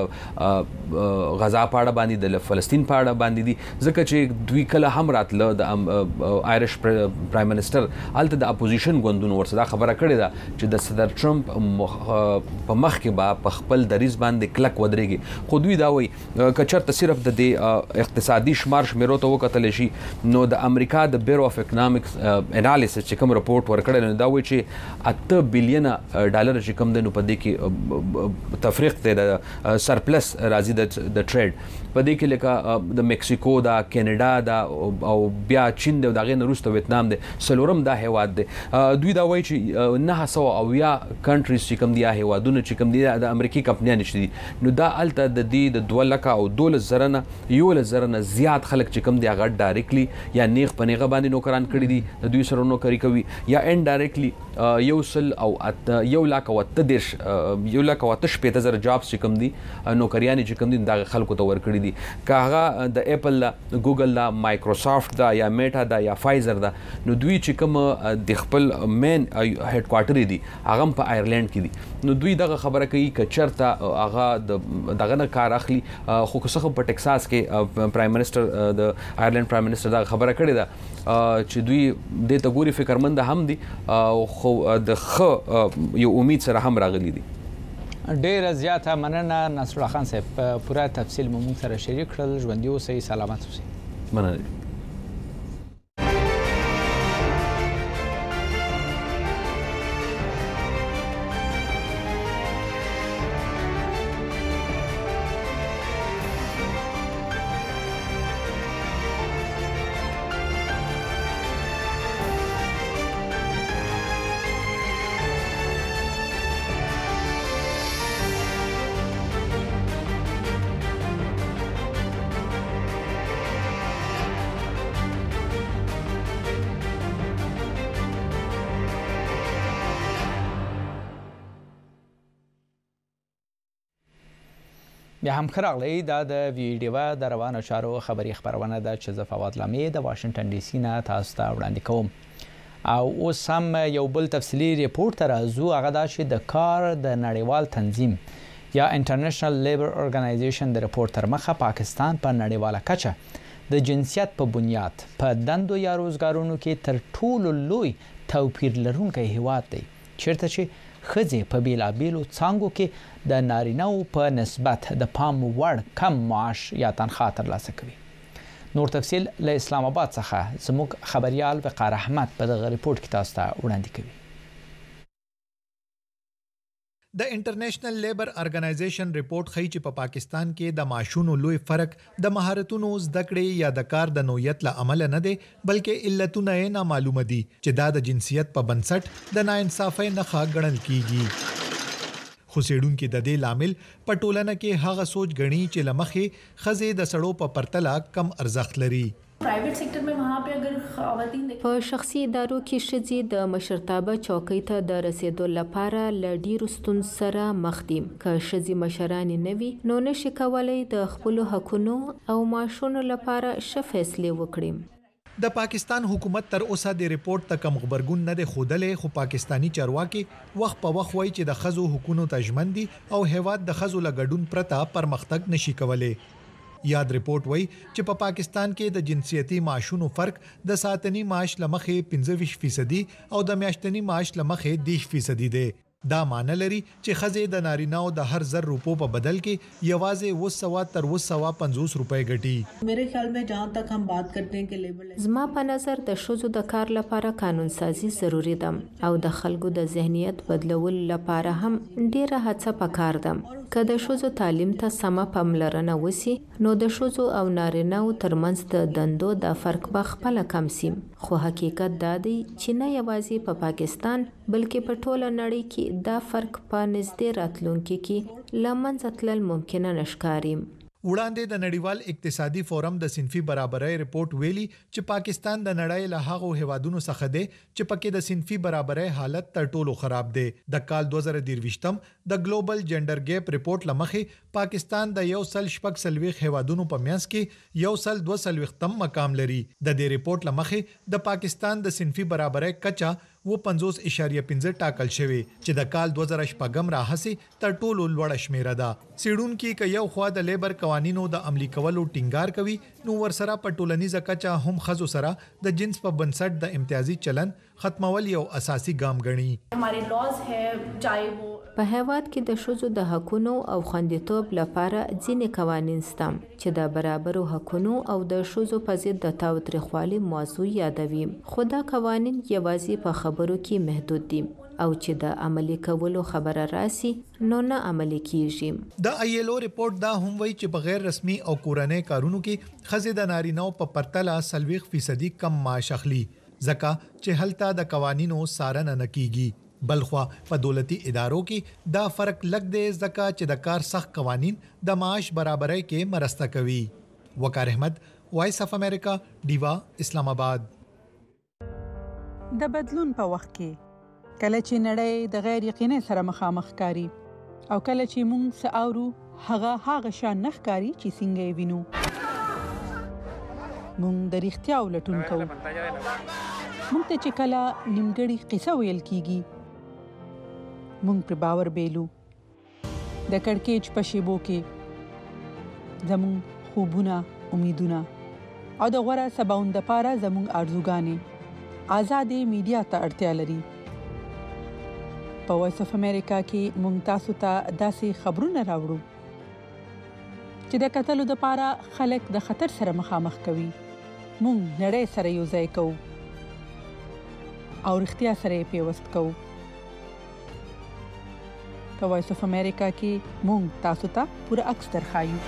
غزا په اړه باندې د فلسطین په اړه باندې دي ځکه چې دوی کله هم راتله د آیریش پرایم منسٹر الته د اپوزیشن ګوندونو ورسره خبره کړې ده چې د صدر ټرمپ په مخ کې به په خپل دریز باندې کلک ودرېږي خو دوی دا وایي که چرته صرف د اقتصادي شمار شمیرو ته وکتل شي نو د امریکا د بیرو اف اکنامکس انالیسس چې کوم رپورت ورکړل نو دا وایي چې 8 بلین ډالر چې کوم د نو په دې کې تفریق دی د سرپلس راځي د ټریډ په دې کې لکه د میکسیکو دا کینیډا دا او بیا چین دا غیر روسته ویتنام دی سلورم دا هیواد دی دوی دا وایي چې 900 او یا کنټریز چې کوم دی هیوادونه چې کوم دی د امریکایي کمپنیانو چې دي نو دا الته د دې د 2 لک او 12 زرنه یو لزرنه زیات خلک چې کوم دی هغه ډایرکټلی یا نیغ پنیغه باندې نوکران کړی دي د دوی سره نوکری کوي یا انډایرکټلی یو سل او 1 لک او 1,80,000 جابس چې کوم دي نوکریان چې کوم دي دا خلکو ته ورکړي دي کاغه د اپل لا ګوګل لا مایکروسافټ دا یا میټا دا یا فایزر دا نو دوی چې کوم د خپل مین هډ کوارټر دي هغه په آیرلند کې دي نو دوی دغه خبره کوي ک چرته هغه دغه نه کار اخلي خو څه په ټکساس کې پرایم منسٹر د آیرلند پرایم منسٹر دا خبره کړې ده چې دوی د تګوري فکرمند هم دي خو د یو امید سره هم راغلي دي ډیر زیاته مننه نصر الله خان صاحب پوره تفصیل مو سره شریک کړل ژوندۍ اوسئ سلامت اوسئ مننه بیا هم خراغلی دا د ویډیو د روانو چارو خبري خبرونه ده چې ز فواد لامي د واشنگټن ډي سي نه تاسو ته وړاندې کوم او اوس هم یو بل تفصیلی ریپورت راځو هغه دا چې د کار د نړیوال تنظیم یا انټرنیشنل لیبر اورګنایزیشن د ریپورت تر مخه پاکستان په نړیواله کچه د جنسیت په بنیاد په دندو یا روزګارونو کې تر ټولو لوی توپیر لرونکی هیواد دی چیرته چې ښځې په بیلابیلو څانګو کې د نارینه‌و په نسبت د پام وړ کم معاش یا تنخواه ترلاسه کوي. نور تفصیل له اسلام آباد څخه زموږ خبريال وقار احمد په دغه ریپورت کې تاسو ته وړاندې کوي. د انټرنیشنل لیبر ارګنایزیشن ریپورت ښیي چې په پاکستان کې د معاشونو لوی فرق د مهارتونو زده کړې یا د کار د نوعیت له امله نه دی بلکې علتونه یې نامعلومه دي چې دا د جنسیت په بنسټ د ناانصافۍ نښه ګڼل کیږي. خو څېړونکي د دې لامل په ټولنه کې هغه سوچ ګڼي چې له مخې ښځې د سړو په پرتله کم ارزښت لري. Private sector में वहाँ पे अगर ख़वातीन په شخصي ادارو کې ښځې د مشرتابه چوکۍ ته د رسیدو لپاره له ډیرو ستونزو سره مخ دي. که ښځې مشرانې نه وي نو نشي کولی د خپلو حقونو او معاشونو لپاره ښه فیصلې وکړي. د پاکستان حکومت تر اوسه د ریپورت ته کم خبرګون نه دی ښودلی خو پاکستانی چارواکي وخت په وخت وایي چې د ښځو حقوقو ته ژمن دي او هیواد د ښځو له ګډون پرته پرمختګ نشي کولی. یاد ریپورت وایي چې په پاکستان کې د جنسیتي معاشونو فرق د ساعتنی معاش لمخې 25% او د میاشتنی معاش لمخې 10% دی. دا معنی لري چې ښځې د نارینه‌و د هر 1000 روپو په بدل کې یوازې 200 تر 250 روپۍ ګټي. मेरे ख्याल में जहाँ तक हम बात करते हैं कि लेबर زما په نظر د ښځو د کار لپاره قانون سازي ضروري ده او د خلکو د ذهنیت بدلول لپاره هم ډیره هڅه پکار ده. که د ښځو تعلیم ته سمه پاملرنه وسی نو د ښځو او نارینه‌و ترمنځ د دندو د فرق به خپله کم شي. خو حقیقت دا دی چې نه یوازې په پاکستان بلکې په ټوله نړۍ کې دا فرق په نږدې راتلونکي کې له منځه تلل ممکنه نشکاري. وړاندې د نړیوال اقتصادي فورم د صنفي برابرۍ ریپورت ویلي چې پاکستان د نړۍ له هغو هیوادونو څخه دی چې پکې د صنفي برابرۍ حالت تر ټولو خراب دی. د کال 2023 د ګلوبل جندر ګیپ ریپورت لمخې پاکستان د 140 هیوادونو په میانس کې 122 مقام لري. د دې ریپورت لمخې د پاکستان د صنفي برابرۍ کچا 50.5 ټاکل شوی چې د کال 2014 راهسې تر ټولو لوړه شمیره ده. څېړونکي که یو خوا د لیبر قوانینو د عملي کولو ټینګار کوي نو ورسره په ټولنیزه کچه هم ښځو سره د جنس په بنسټ د امتیازي چلن ختمول یو اساسي ګام ګڼي. हमारे लॉज है चाहे वो په هیواد کې د ښځو د حقونو او خوندیتوب لپاره ځینې قوانین شته چې د برابرو حقونو او د ښځو په ضد د تاوتریخوالي موضوع یادوي. خو دا قوانین یوازې په خبرو کې محدود دي او چې د عملي کولو خبره راسي نو نه عملي کیږي. د ILO ریپورت دا هم وایي چې په غیر رسمي او کورنۍ کارونو کې ښځې د نارینه‌و په پرتله 40% کم معاش اخلي ځکه چې هلته د قوانینو څارنه نه کیږي. بلخوا په دولتي ادارو کې دا فرق لګ دی ځکه چې د کار سخت قوانین د معاش برابرۍ کې مرسته کوي. وقار احمد، وایس اف امریکا، ډیوا، اسلام آباد. د بدلون په وخت کې کله چې نړۍ د غیر یقیني سره مخامخ کاری او کله چې موږ ساورو هغه شان نه ښکاری چې څنګه وینو موږ د اړتیا ولټون کوو. موږ ته چې کله نیمګړی قصه ویل کیږي موږ پر باور بیلو. د کړکېچ په شیبو کې زموږ خوبونه، امیدونه او د غوړه سباوند لپاره زموږ ارزوګانې آزادې میډیا ته اړتیا لري. په وایس اف امریکا کې موږ تاسو ته داسې خبرونه راوړو چې د کتلو لپاره خلک د خطر سره مخامخ کوي. موږ نړۍ سره یو ځای کوو او رښتیا سره یې پیوست کوو. په وایس اف امریکا کې موږ تاسو ته پوره عکس درخایو.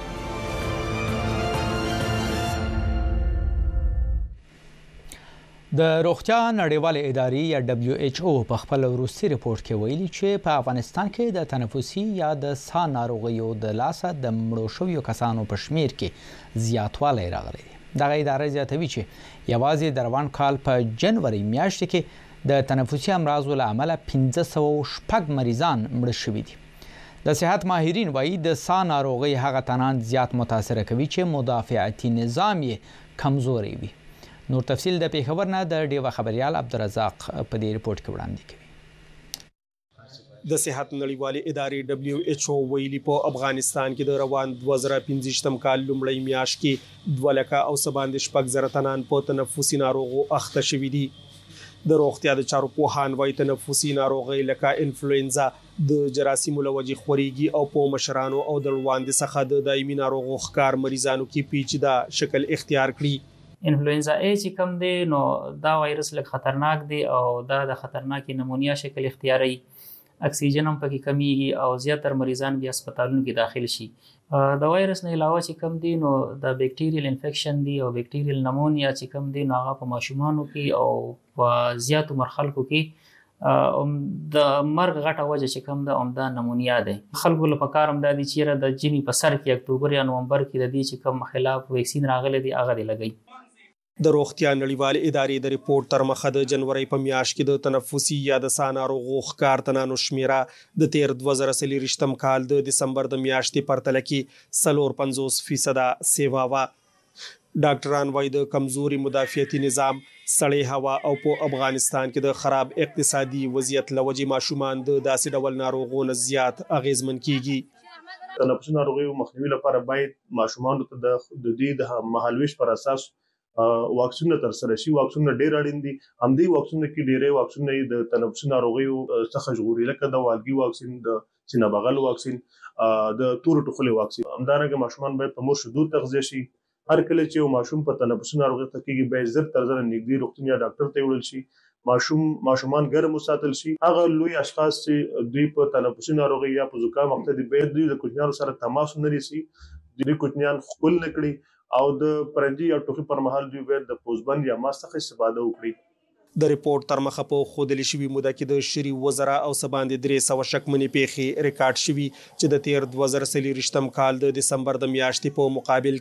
د روغتیا نړیوالې ادارې یا WHO په خپل وروستي ریپورت کې ویلي چې په افغانستان کې د تنفسي یا د ساه ناروغیو د لاسه د مړو شویو کسانو په شمیر کې زیاتوالی راغلی دی. دغه ادارې زیاتوي چې یوازې د روان کال په جنوري میاشت کې د تنفسي امراضو له امله 506 مریضان مړه شوي دي. د صحت ماهرین وایي د ساه ناروغي هغه تنان زیات متاثر کوي چې مدافعتي نظام یې کمزوري وي. نور تفصیل د پیښور نه د ډیوا خبريال عبدالرزاق په دې ریپورت کې وړاندې کوي. د صحت نړیوالې ادارې WHO ویلي په افغانستان کې د روان 2015 کال لومړی میاشت کې 2,000 او 7.5 تنان په تنفسي ناروغو اخته شوي دي. د روغتیا د چارو پوهان وايي تنفسي ناروغۍ لکه انفلوئنزا د جراثیمو له وجې خوريږي او په مشرانو او د وړاندې څخه د دایمي ناروغو ښکار مریضانو کې پیچیده شکل اختیار کړي. انفلوئنزا ای چې کوم دی نو دا وایرس لږ خطرناک دی او دا د خطرناکي نمونیا شکل اختیاري، اکسیجن هم پکې کمیږي او زیاتره مریضان بیا هسپتالونو کې داخل شي. د وایرس نه علاوه چې کوم دی نو د بیکټیریل انفیکشن دی او بیکټیریل نمونیا چې کوم دی نو هغه په ماشومانو کې او په زیاتو مرخلکو کې د مرګ غټه وجه چې کوم ده عمده نمونیا دی. خلکو له پکار هم دا دي چې د جمی په سر کې اکتوبر یا نومبر کې د دې چې کوم خلاف ویکسین راغلی دی هغه دی لګي. د روغتیا نړیوال ادارې د ریپورت تر مخه د جنوري په میاشت کې د تنفسي یا د ساه ناروغو ښکار تنانو شمیره د تیر 2023 کال د دسمبر د میاشتې پرتله کې 54% سیوا وا. ډاکټران وايي د کمزوري مدافعتي نظام، سړې هوا او په افغانستان کې د خراب اقتصادي وضعیت لوجې ماشومان د داسې ډول ناروغونو زیات اغیزمن کیږي. تنفسي ناروغیو مخنیوي لپاره باید ماشومان ته د دې د مهالويش پر اساس واکسینونه تر سره شي. واکسینونه ډیر اړین دي. همدې واکسینونه کې ډیره واکسینونه د تنفسي ناروغیو څخه ژغوري، لکه د والګي واکسین، د سینه بغل واکسین، د تور ټوخلې واکسین. همدارنګه ماشومان باید په مور شیدو تغذیه شي. هر کله چې یو ماشوم په تنفسي ناروغۍ تکیږي باید زر تر زر نږدې روغتون یا ډاکټر ته وړل شي. ماشومان ګرم وساتل شي. هغه لوی اشخاص چې دوی په تنفسي ناروغۍ یا په زکام وخت دی باید دوی د کوچنیانو سره تماس نه لري، دوی کوچنیان خپل نکړي او د پرنجي یا ټوخي پر مهال دوی باید د پوزبند یا ماسک څخه استفاده وکړي. د ریپورت تر مخه په خودلی شوی موده کې د شری وزرا او سباندې 300 شکمنې پیښې ریکارډ شوی چې د تیر 2023 کال د دسمبر د میاشتې په مقابل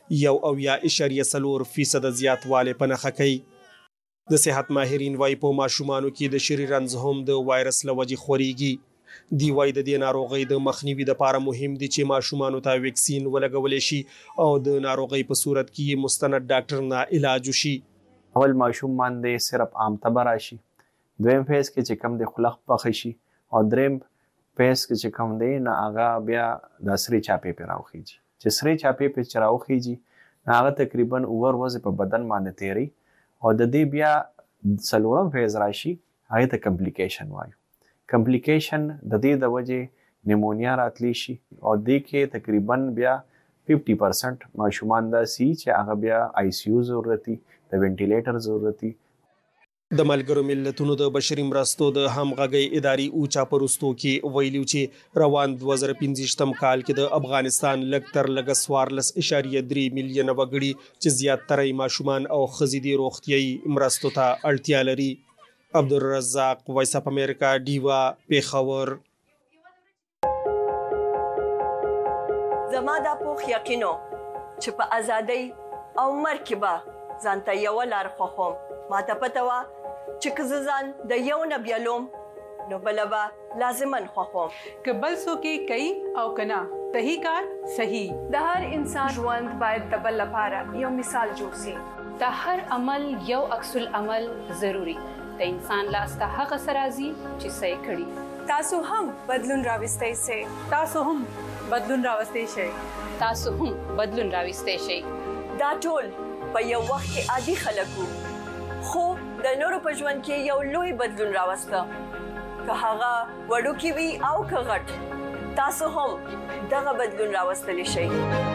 کې 1.4% زیاتوالی په نښه کوي. د صحت ماهرین وايي په ماشومانو کې د شری رنځ هم د وایرس له وجې خوريږي. دی وايي د دې ناروغۍ د مخنیوي لپاره مهم دي چې ماشومانو ته ویکسین ولګول شي او د ناروغۍ په صورت کې مستند ډاکټر نه علاج وشي. اول ماشوم باندې صرف عام تبه راشي، دویم فیز کې چې کم د خلق پخې شي او دریم فیز کې چې کم دی نه هغه بیا د سری چاپې پر راوخیږي. چې سری چاپې پر چراوخیږي هغه تقریبا اوور وځي په بدن باندې تیری او د دې بیا سلورم فیز راشي، هغه ته کمپلیکیشن وایي. کمپلیکیشن د دې د وجې نیمونیا راتلی شي او دې کې تقریبا بیا 50% ماشومان دا سي چې هغه بیا آی سی یو ضرورتي، د وینټیلیټر ضرورتي. د ملګرو ملتونو د بشري مرستو د همغږۍ ادارې اوچا پروستو کې ویلي چې روان 2015 کال کې د افغانستان لږ تر لږه 14.3 میلیونه وګړي چې زیاتره ماشومان او ښځې د روغتیايي مرستو ته اړتیا لري. عبدالرزاق، وایس اف امریکا، ډیوا، پیښور. زما دا پوخ یقینو چې په ازادۍ او مرګ کې به ځانته یوه لار خوښوم. ماته پته وه چې که زه ځان د یو نه بیلوم نو بله به لازمن خوښوم. که بل څوک یې کوي او که نه صحیح کار صحیح. د هر انسان ژوند باید د بل لپاره یو مثال جوړ سي. د هر عمل یو عکس العمل ضروری. د انسان لاس ته هغه سرازي چې صحیح کړي. تاسو هم بدلون راوستئ سي. تاسو هم بدلون راوستئ شئ. تاسو هم بدلون راوستئ شئ. دا ټول په یو وخت کې عادي خلک وو، خو د نورو په ژوند کې یو لوی بدلون راوسته. که هغه وړوکی وي او که غټ، تاسو هم دغه بدلون راوستلی شئ.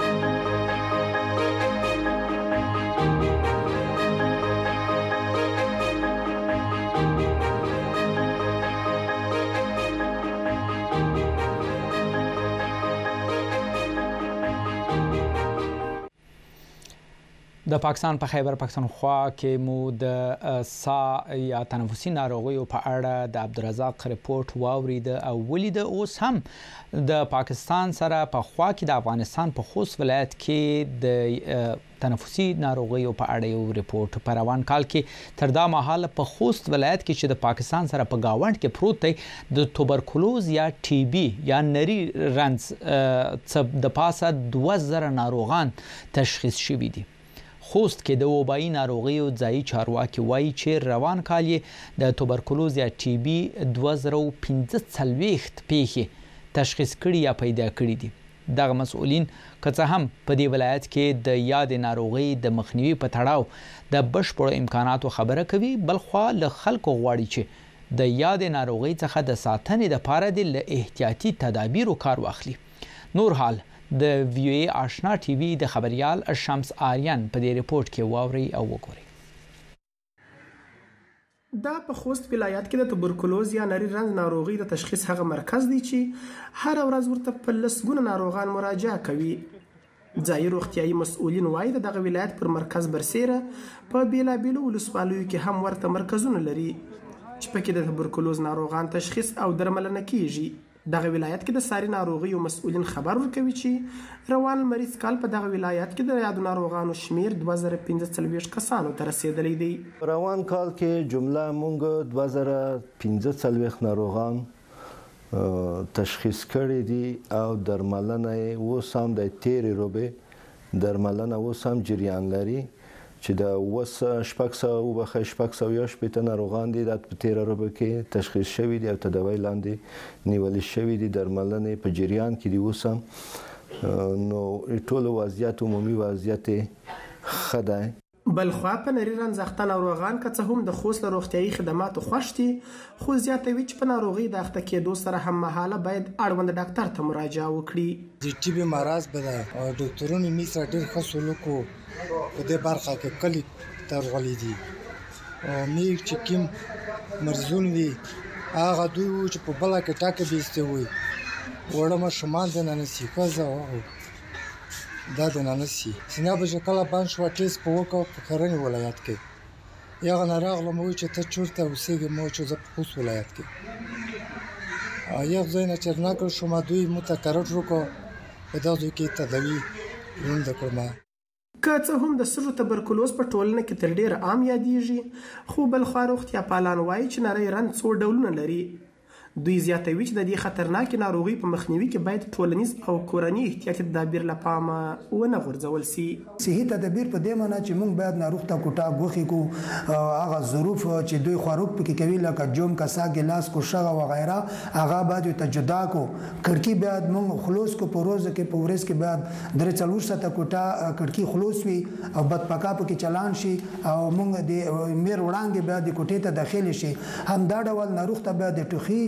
د پاکستان په خیبر پختونخوا کې مو د سا یا تنفسي ناروغیو په اړه د عبدالرزاق رپورت واورید او ولید. اوس هم د پاکستان سره په خوا کې د افغانستان په خوست ولایت کې د تنفسي ناروغیو په اړه یو رپورت په روان کال کې تر دا مهاله په خوست ولایت کې چې د پاکستان سره په گاوند کې پروت دی د توبرکلوز یا ټي بي یا نری رنځ د پاسه 2000 ناروغان تشخیص شوي دي. خوست کې د وبایي ناروغیو ځایي چارواکي وایي چې روان کال یې د توبرکلوز یا ټي بي 2015 پیښې تشخیص کړي یا پیدا کړي دي. دغه مسؤلین که څه هم په دې ولایت کې د یادې ناروغۍ د مخنیوي په تړاو د بشپړو امکاناتو خبره کوي، بلخوا له خلکو غواړي چې د یادې ناروغۍ څخه د ساتنې لپاره د له احتیاطي تدابیرو کار واخلي. نور حال د وی ای آشنا ټي وي د خبريال شمس آریان په دې ریپورت کې واوري او وګوري. دا په خوست ولایت کې د توبرکلوز یا نری رنځ ناروغي د تشخیص هغه مرکز دی چې هر ورځ ورته په لسګونه ناروغان مراجعه کوي. ځایي روغتیايي مسؤلین وایي دغه ولایت پر مرکز برسیره په بیلابیلو ولسوالیو کې هم ورته مرکزونه لري چې پکې د توبرکلوز ناروغان تشخیص او درملنه کیږي. دغه ولایت کې د ساري ناروغیو مسؤلین خبر ورکوي چې روان مریض کال په دغه ولایت کې د یادو ناروغانو شمیر 2015 کسانو ته رسیدلی دی. روان کال کې جمله مونږ 2015 ناروغان تشخیص کړي دي او درملنه یې اوس هم د تیرې روبې درملنه اوس هم جریان لري چې د اوس شپږ سوه یو شپېته ناروغان دي د په تیره روبه کې تشخیص شوي دي او تداوی لاندې نیولي شوي دي. درملنې په جریان کې دي اوس هم، نو ټولو وضعیت عمومي وضعیت ښه دی. بلخوا په نری رنځ اخته ناروغان که څه هم د خوست له روغتیايي خدماتو خوښ دي، خو زیاتوي چې په ناروغۍ د اخته کېدو سره هم مهاله باید اړوند ډاکټر ته مراجعه وکړي. د ټي بي مرض به ده او ډاکټرونو می سره ډېر ښه سلوک په دې برخه کې کلی ترغلي دي او می چې کوم مرزون وي هغه دوی چې په بله کې ټاکه بیسته وي وړه ماشومان د ننسي ښځه دا د ننسي سینا به چې کله بند شوه ټیسټ په وکړه په کرنې ولایت کې یغه نه راغلم وایي چې ته چېرته اوسېږې ما چې زه په خوست ولایت کې یو ځای نه چې نقل شوم دوی موږ ته کرټ وکړو په دغه ځای کې تداوي لنډه کړم. که څه هم د سږو تبرکلوز په ټولنه کې تر ډیره عام یادېږي، خو بلخوا روغتیا پالان وایي چې نری رنځ څو ډولونه لري. دوی زیاتوي چې د دې خطرناکې ناروغۍ په مخنیوي کې باید ټولنیز او کورني احتیاطي تدابیر له پامه ونه غورځول سي. صحي تدابیر په دې معنی چې موږ باید ناروغ ته کوټه ګوښې کو، هغه ظروف چې دوی خوراک پکې کوي لکه جوم کاسا ګلاس کوشغه وغیره هغه باید ته جدا کو. کړکۍ باید موږ خلاص کو، په ورځ کې باید 3-4 ساعته کوټه کړکۍ خلاص وي او بد پکا پکې چلان شي او موږ د میر وړاندې باید کوټې ته داخل شي. هم دا ډول ناروغ ته باید ټوخي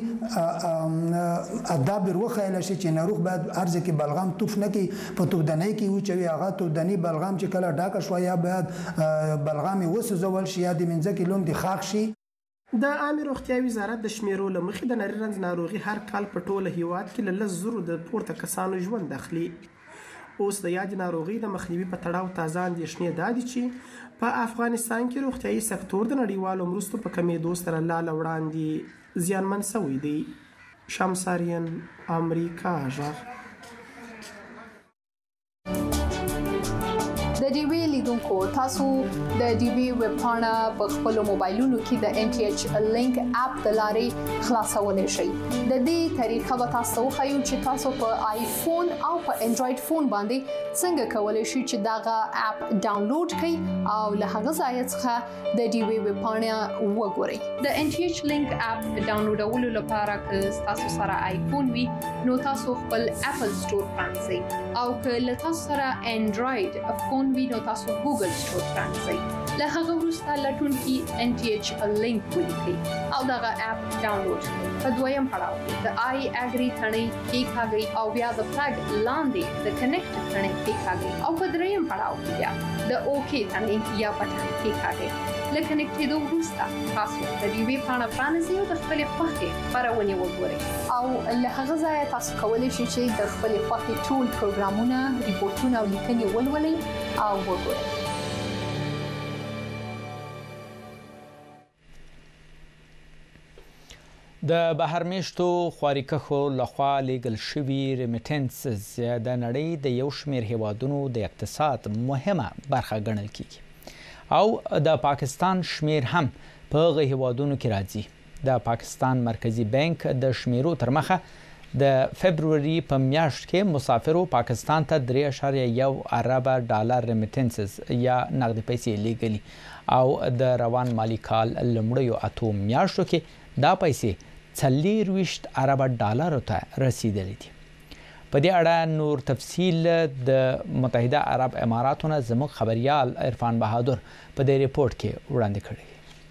اداب وروخیل شي چې ناروغ باید ارزه کې بلغم توف نه کی په توبدنۍ کې وچوي هغه توبدنۍ بلغم چې کله ډاکه شو یا باید بلغم وسوځول شي یا د منځ کې لوند خاک شي. د عامه روغتیا وزارت د شمیرو لمخې د نری رنځ ناروغي هر کال په ټوله هیواد کې ل 10,000 د پورته کسانو ژوند اخلي. اوس د یاد ناروغي د مخنیوي په تړاو تازه اندېښنې دادي چې په افغانستان کې روغتیايي سکتور د نړیوالو مرستو په کمیدو سره لاله وړاندې زیانمن شوی دی. شمساریان امریکا ژغ. د ډي وی لیدونکو تاسو د ډي وی ویب پاڼه په خپل موبایلونو کې د ان ټي ایچ لینک اپ د لارې خلاصولای شئ. د دې طریقه به تاسو خو چې تاسو په آیفون او په انډراید فون باندې څنګه کولای شئ چې داغه اپ ډاونلوډ کړئ او له هغه ځای څخه د ډي وی ویب پاڼه وګورئ. د ان ټي ایچ لینک اپ ډاونلوډولو لپاره که تاسو سره آیفون وي نو تاسو خپل اپل سٹور پرانځئ او که له تاسو سره انډراید فون وي نو تاسو ګوګل سٹور پرانځئ. له هغه وروسته لټونکي ان ټي ایچ لینک ولیکئ او دغه اپ ډاونلوډ کړئ. په دویم پړاو کې د آی اګری ثنې کېکاږئ او بیا د فلګ لاندې د کنیکټ ثنې کېکاږئ او په دریم پړاو کې بیا د اوکی ثنې یا بټن کېکاږئ. له کنیکټېدو وروسته تاسو د ډي وی پاڼه پرانیزئ او د خپلې خوښې خپرونې وګورئ او له هغه ځایه تاسو کولی شئ چې د خپلې خوښې ټول پروګرامونه، ریپورټونه او لیکنې ولولئ او وګورئ. د بهر میشتو خواریکښو لخوا لیږل شوي ریمیټنسز د نړۍ د یو شمېر هیوادونو د اقتصاد مهمه برخه ګڼل کیږي او د پاکستان شمیر هم په هغه هیوادونو کې راځي. د پاکستان مرکزی بانک د شمیرو تر مخه د فبروري په میاشت کې مسافرو پاکستان ته 3.1 ارب ډالر ریمیټنسز یا نقد پیسې لیږلي او د روان مالی کال لومړیو 8 میاشتو کې دا پیسې 24 ارب ډالر ته رسیدلې دي. په دې اړه نور تفصیل د متحده عرب اماراتونو زموږ خبريال عرفان بهادر په دې ریپورت کې وړاندې کړی.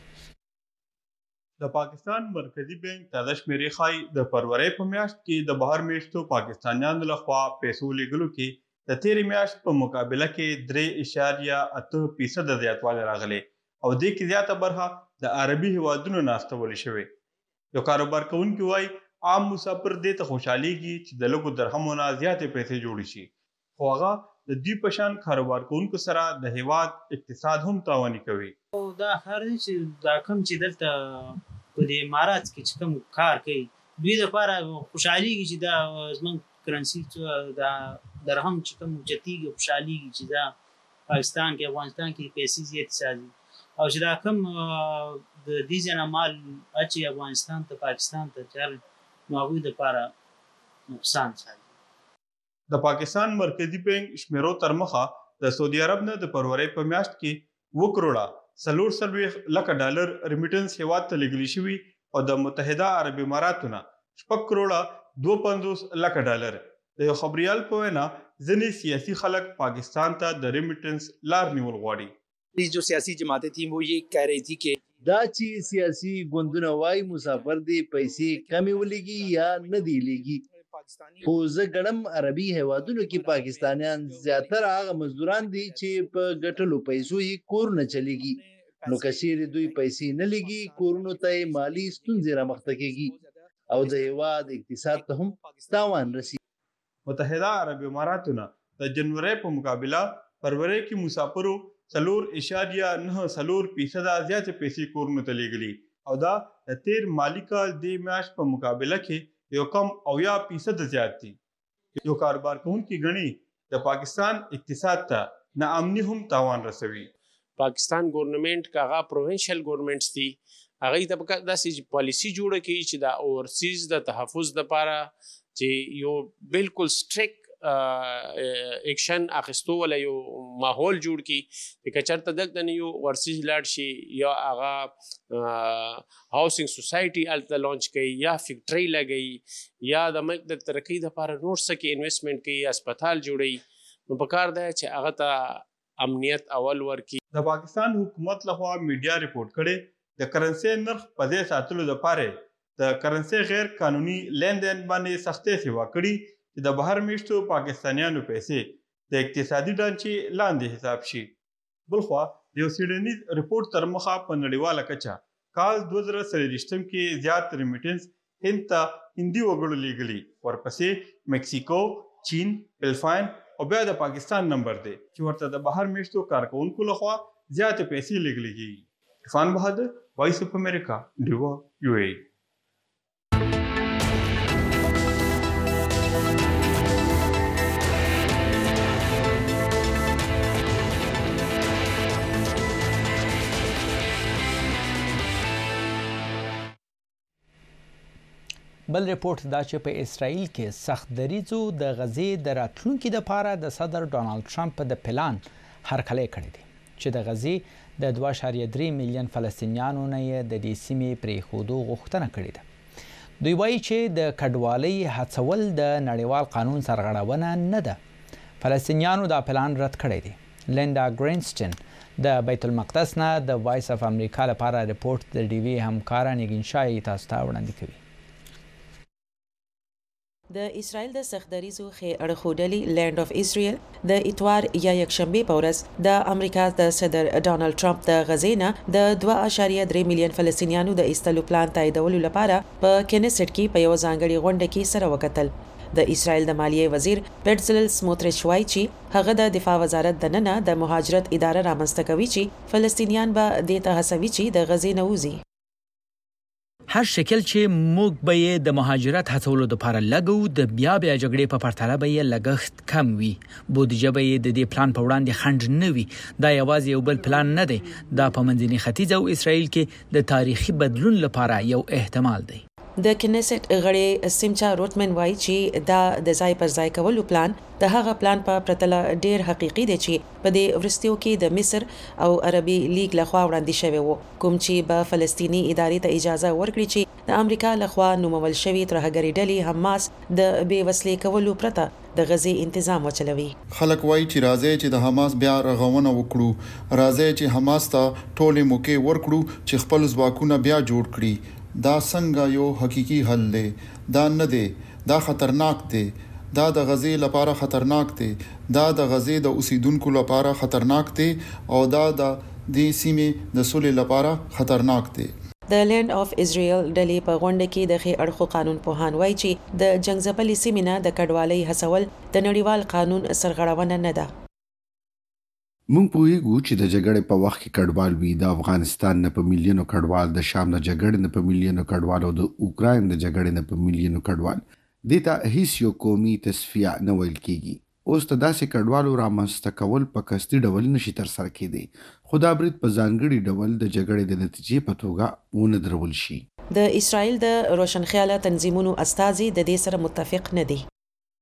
د پاکستان مرکزی بانک تازه شمیرې ښایي د فروری په میاشت کې د بهر میشتو پاکستانیانو لخوا پیسو لیږلو کې د تیرې میاشت په مقابله کې 3.8% زیاتوالی راغلی او دې کې زیاته برخه د عربي هیوادونو نه استول شوې. یو کاروبار کوونکی وایي عام مسافر دې ته خوشحالېږي چې د لږو درهمو نه زیاتې پیسې جوړې شي، خو هغه د دوی په شان کاروبار کوونکو سره د هیواد اقتصاد هم تاواني کوي. دا هر چې دا کوم چې دلته په دې امارات کې چې کوم کار کوي دوی لپاره خوشحالېږي چې دا زموږ کرنسي دا درهم چې کوم جتیږي خوشحالېږي چې دا پاکستان کې افغانستان کې پیسې زیاتې سازي او چې دا کوم د دې ځای نه مال اچي افغانستان ته پاکستان ته چل نو هغوی لپاره نقصان سازي. د پاکستان مرکزی بانک شمیرو تر مخه د سعودي عرب نه د فروری په میاشت کې 2 کروڑه 440 لک ډالر ریمیټنس هیواد ته لګلی شوی او د متحده عرب اماراتونو 6 کروڑه 250 لک ډالر. د یو خبريال په وینا ځینې سیاسي خلک پاکستان ته د ریمیټنس لار نیول غواړي. جو سیاسی جماعتیں تھیں وہ یہ کہہ رہی تھی کہ دا چې سیاسي ګوندونه وای مسافر دی پیسې کمی ولګي یا نه دی لګي، خو زه ګڼم عربي هیوادونو کې پاکستانیان زیاتره هغه مزدوران دي چې په ګټلو پیسو یې کور نه چلیږي، نو که چیرې دوی پیسې نه لګي کورونو ته مالی ستونزې رامخته کیږي او د هیواد اقتصاد ته هم تاوان رسي. متحده عرب اماراتونو د جنوري په مقابله فروری کې مسافرو 4.9% زیاتې پیسې کورونو ته لېږلي او دا د تیر مالی کال د میاشت په مقابله کې یو کم 90% زیات دي. یو کاروبار کوونکی ګڼي د پاکستان اقتصاد ته ناامني هم تاوان رسوي. پاکستان ګورنمنت کاغه پروینشل ګورنمنټس دي هغه ته په داسې پالیسی جوړه کړي چې د اورسیز د تحفظ لپاره چې یو بالکل سټریک اکشن اخیستو ولا یو ماحول جوړ کی چې چرته دلته نه یو ورسیز لاړ شي یا هغه هاوسینګ سوسایټي الته لانچ کوي یا فیکټری لګي یا د ملک د ترقی لپاره نور څه کې انویسټمنټ کوي هسپتال جوړي نو پکار دی چې هغه ته امنیت اول ورکی. د پاکستان حکومت لخوا میډیا ریپورت کړي د کرنسي نرخ په ځای ساتلو لپاره د کرنسي غیر قانوني لیندین باندې سختې سیوا کړي چې د بهر میشتو پاکستانیانو پیسې د اقتصادي ډانچې لاندې حساب شي. بلخوا د یو سیډنیز ریپورت تر مخه په نړیواله کچه کال 2023 کې زیات ریمیټنس هند ته هندي وګړو لیږلي، ورپسې میکسیکو، چین، فلپاین او بیا د پاکستان نمبر دی چې ورته د بهر میشتو کارکونکو لخوا زیاتې پیسې لیږلي کېږي. عرفان بهادر، وایس اف امریکا، ډیوا، یو اے ای. بل ریپورت دا چې په اسرائیل کې سخت دریځو د غزې د راتلونکي لپاره د صدر ډونالد ټرمپ د پلان هرکلی کړی دی چې د غزې د 2.3 میلیون فلسطینیانو نه د دې سیمې پرېښودو غوښتنه کړې ده. دوی وایي چې د کډوالۍ هڅول د نړیوال قانون سرغړونه نه ده. فلسطینیانو دا پلان رد کړی دی. لیندا ګرینسټن د بیت المقدس نه د وایس اف امریکا لپاره ریپورت د ډي وی همکاره نیګین شای تاسو ته وړاندې کوي. د اسرائیل د سختدریزو خې اړخودلې لینډ اف اسرائیل د اتوار یا یکشنبه په ورځ د امریکا د صدر ډونالد ټرمپ د غزې نه د 2.3 میلیون فلسطینیانو د ایستلو پلان تاییدولو لپاره په کینیسټ کې په یو ځانګړي غونډه کې سره وکتل. د اسرائیل د مالیې وزیر بټزلل سموتریچ وایي چې هغه د دفاع وزارت د ننه د مهاجرت اداره رامنځته کوي چې فلسطینیان به د ته هڅوي چې د غزې نه وځي. هر شکل چې موږ به یې د مهاجرت هڅولو لپاره لګو د بیا جګړې په پرتله به یې لګښت کم وي. بودیجه به یې د دې پلان په وړاندې خنډ نه وي. دا یوازې یو بل پلان نه دی، دا په منځني ختیځ او اسرائیل کې د تاریخي بدلون لپاره یو احتمال دی. د کنیسټ غړي سیمچا روټمن وایي چې دا د ځای پر ځای کولو پلان د هغه پلان په پرتله ډیر حقيقي دی چې په دې ورستیو کې د مصر او عربي لیگ لخوا وړاندې شوی وو کوم چې په فلسطینی ادارې ته اجازه ورکړي چې د امریکا لخوا نومول شوی ترهګری ډلې حماس د بې وسلې کولو پرته د غزي تنظیم وچلوي. خلک وایي چې راځي چې د حماس بیا رغونه وکړو، راځي چې حماس ته ټولې موقع ورکړو چې خپل ځواکونه بیا جوړ کړي. دا څنګه یو حقيقي حل دی؟ دا نه دی، دا خطرناک دی، دا د غزي لپاره خطرناک دی، دا د غزي د اوسیدونکو لپاره خطرناک دی او دا د دې سیمې د سولې لپاره خطرناک دی. د لینډ اف اسرائیل ډلې په غونډه کې د خې اړخو قانون پوهان وایي چې د جنگ ځپلې سیمې نه د کډوالۍ هڅول د نړیوال قانون سرغړونه نه ده. مونږ پوهیږو چې د جګړې په وخت کې کډوال وي، د افغانستان نه په میلیونو کډوال، د شام د جګړې نه په میلیونو کډوال او د اوکراین د جګړې نه په میلیونو کډوال. دې ته هیڅ یو قومي تصفیه نه ویل کیږي. اوس ته داسې کډوالو رامنځته کول په قصدي ډول نشي ترسره کېدی، خو دا برید په ځانګړي ډول د جګړې د نتیجې په توګه ونه درول شي. د اسرائیل د روشنخیاله تنظیمونو استازي د دې سره متفق نه دي.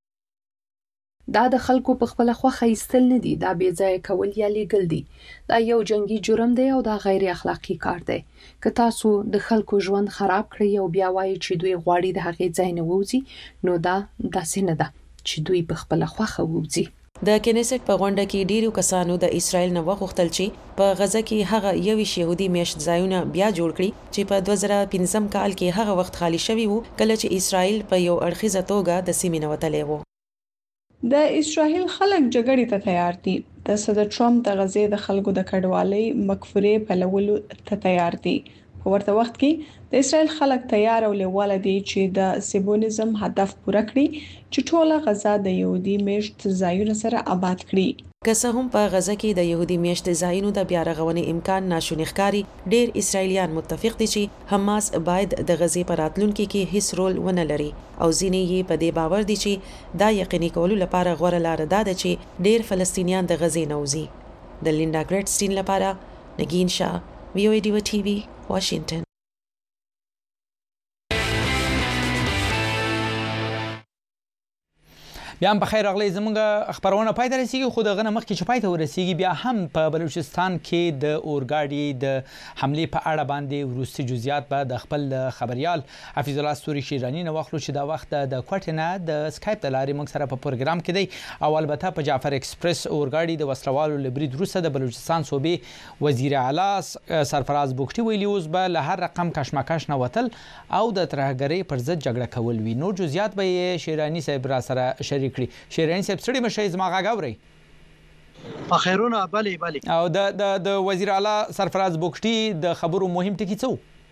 دا د خلکو په خپل خوخه ایستل نه دي، دا بې ځای کول یا لیګل دي. دا یو جنگي جرم دی او دا غیر اخلاقی کار دی. که تاسو د خلکو ژوند خراب کړئ او بیا وایي چې دوی غواړي د هغې ځای نه ووځي، نو دا داسې نه ده چې دوی په خپل خوخه ووځي. د کنیسټ په غونډه کې ډیرو کسانو د اسرائیل نه وغوښتل چې په غزه کې هغه یوې يهودي میشت ځایونه بیا جوړ کړي چې په 2015 کال کې هغه وخت خالی شوی وو کله چې اسرائیل په یو اړخیزه توګه د سیمې نه وتلی وو. د اسرائیل خلک جګړې ته تیار دي. د صدر ټرمپ د غزې د خلکو د کډوالۍ مکفورې پلولو ته تیار دي. په ورته وخت کې د اسرائیل خلک تیار او لیواله دي چې د سیبونیزم هدف پوره کړي چې ټوله غزه د يهودي میشت ځایونو سره آباد کړي. که څه هم په غزه کې د يهودي میشت ځایونو د بیا رغونې امکان ناشونی ښکاري، ډیر اسرائیلیان متفق دي چې حماس باید د غزې په راتلونکي کې هیڅ رول ونه لري او ځینې یې په دې باور دي چې دا یقیني کولو لپاره غوره لار ده چې ډیر فلسطینیان د غزې نه وځي. د لینډا ګریټسټین لپاره نگین شاه، VOA ډیو ټي وي، واشنگټن. بیا هم بخیر راغلی. زموږ خبرونه پای ته رسیږي، خو دغه نه مخکې چې پای ته ورسیږي بیا هم په بلوچستان کې د اورګاډي د حملې په اړه باندې وروستي جزئیات به د خپل خبريال حفیظ الله ستوري شیرانی نه واخلو چې دا وخت د کوټې نه د سکایپ د لارې موږ سره په پروګرام کې دی او البته په جعفر ایکسپریس اورګاډي د وسلوالو لبرید وروسته د بلوچستان صوبې وزیر اعلی سرفراز بوکټي ویلي اوس به له هر رقم کشمکش نه وتل او د ترهګرۍ پر ضد جګړه کول وي. نور جزئیات به شیرانی صاحب را سره شریک کړي. شیرانی صاحب ستړي مشي زما غږ اورئ؟ خیرونه بلی او د وزیر اعلی سرفراز بوکټي د خبرو مهم ټکی څه؟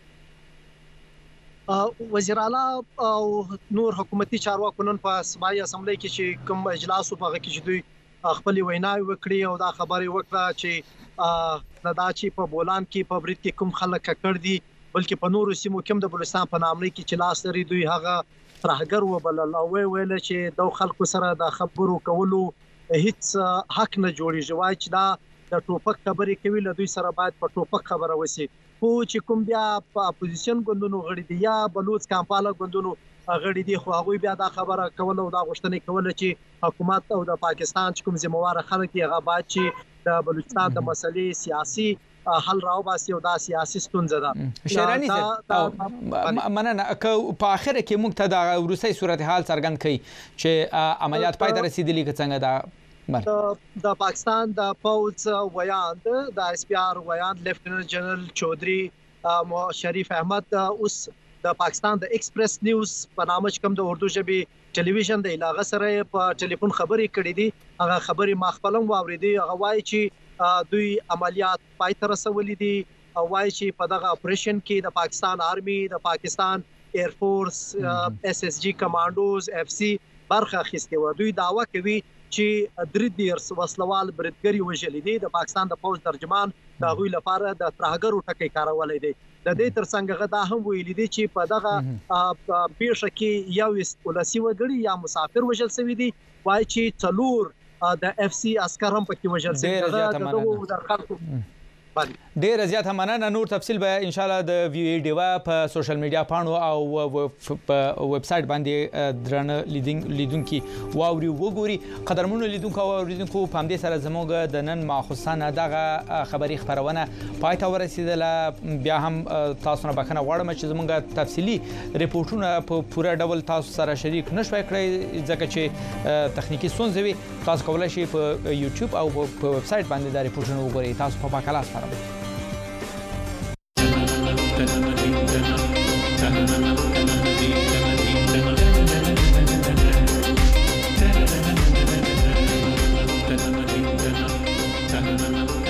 وزیر اعلی او نور حکومتي چارواکو نن په سبای اسمبلی کې چې کوم اجلاس په هغه کې چې دوی خپل ویناوي وکړي او دا خبري وکړه چې دا چې په بولان کې په برید کې کوم خلک کړ دي بلکې په نورو سیمو کې د بلوچستان په نامه کې چې لاس لري دوی هغه ترهګر وبلل او ویل چې د خلکو سره د خبرو کولو هیڅ حق نه جوړیږي. وای چې دا د ټوپک خبرې کوي له دوی سره باید په ټوپک خبره وسی. خو چې کوم بیا په اپوزیشن ګوندونو غړي دي یا بلوچ کمپاله ګوندونو غړي دي خو هغه بیا دا خبره کول او دا غوښتنه کول چې حکومت او د پاکستان چې کوم ذمہوار خلک یې هغه باید چې د بلوچستان د مسلې سیاسي حل راوباسي او دا سیاسي ستونزه ده. شیرانی صاحب مننه. که په اخر کې موږ ته د روسي صورتحال څرګند کړي چې عملیات پای ته رسیدلي که څنګه ده. د پاکستان د پوز ویاند د اس پی آر ویاند لیفټیننټ جنرال چودھری شریف احمد اوس د پاکستان د ایکسپریس نیوز په نامه کوم د اردو ژبې ټلویزیون د علاقې سره په ټلیفون خبرې کړې دي. هغه خبرې ما خپلم واوریدي. هغه وایي چې دوی عملیات پای ته رسولې دي او وایي چې په دغه اپریشن کې د پاکستان آرمي، د پاکستان ایر فورس، اس اس جی کمانډوز، اف سی برخه اخیستې و. دوی دعوا کوي چې دریدیرس وسلوال بریدګری وژلې دي. د پاکستان د پوز ترجمان د غوی لپاره د ترهګرو ټکی کارولې دي. د دې ترڅنګ غدا هم ویلي دي چې په دغه پیښه کې یو ولسی وګړي یا مسافر وژل شوی دي. وایي چې څلور د اف سی عسكر هم پکې وژل شوی دي. ډیر زیات مننه. نور تفصیل به ان شاء الله د وی ای ډیوا په سوشل میډیا پاڼو او په ویب سټ باندې درنه لیدونکو واوري وګوري. قدرمنو لیدونکو او اوریدونکو په همدې سره زموږ د نن ماخصانه دغه خبري خبرونه پای ته ورسیدله. بیا هم تاسو نه بخښنه غواړم چې زموږ تفصیلي ریپورتونه په پوره ډول تاسو سره شریک نشوي کړی ځکه چې تخنیکی ستونزې وي. تاسو کولای شئ په یوټیوب او په ویب سټ باندې دا ریپورتونه وګورئ. تاسو په پاکلاس سره Thank you.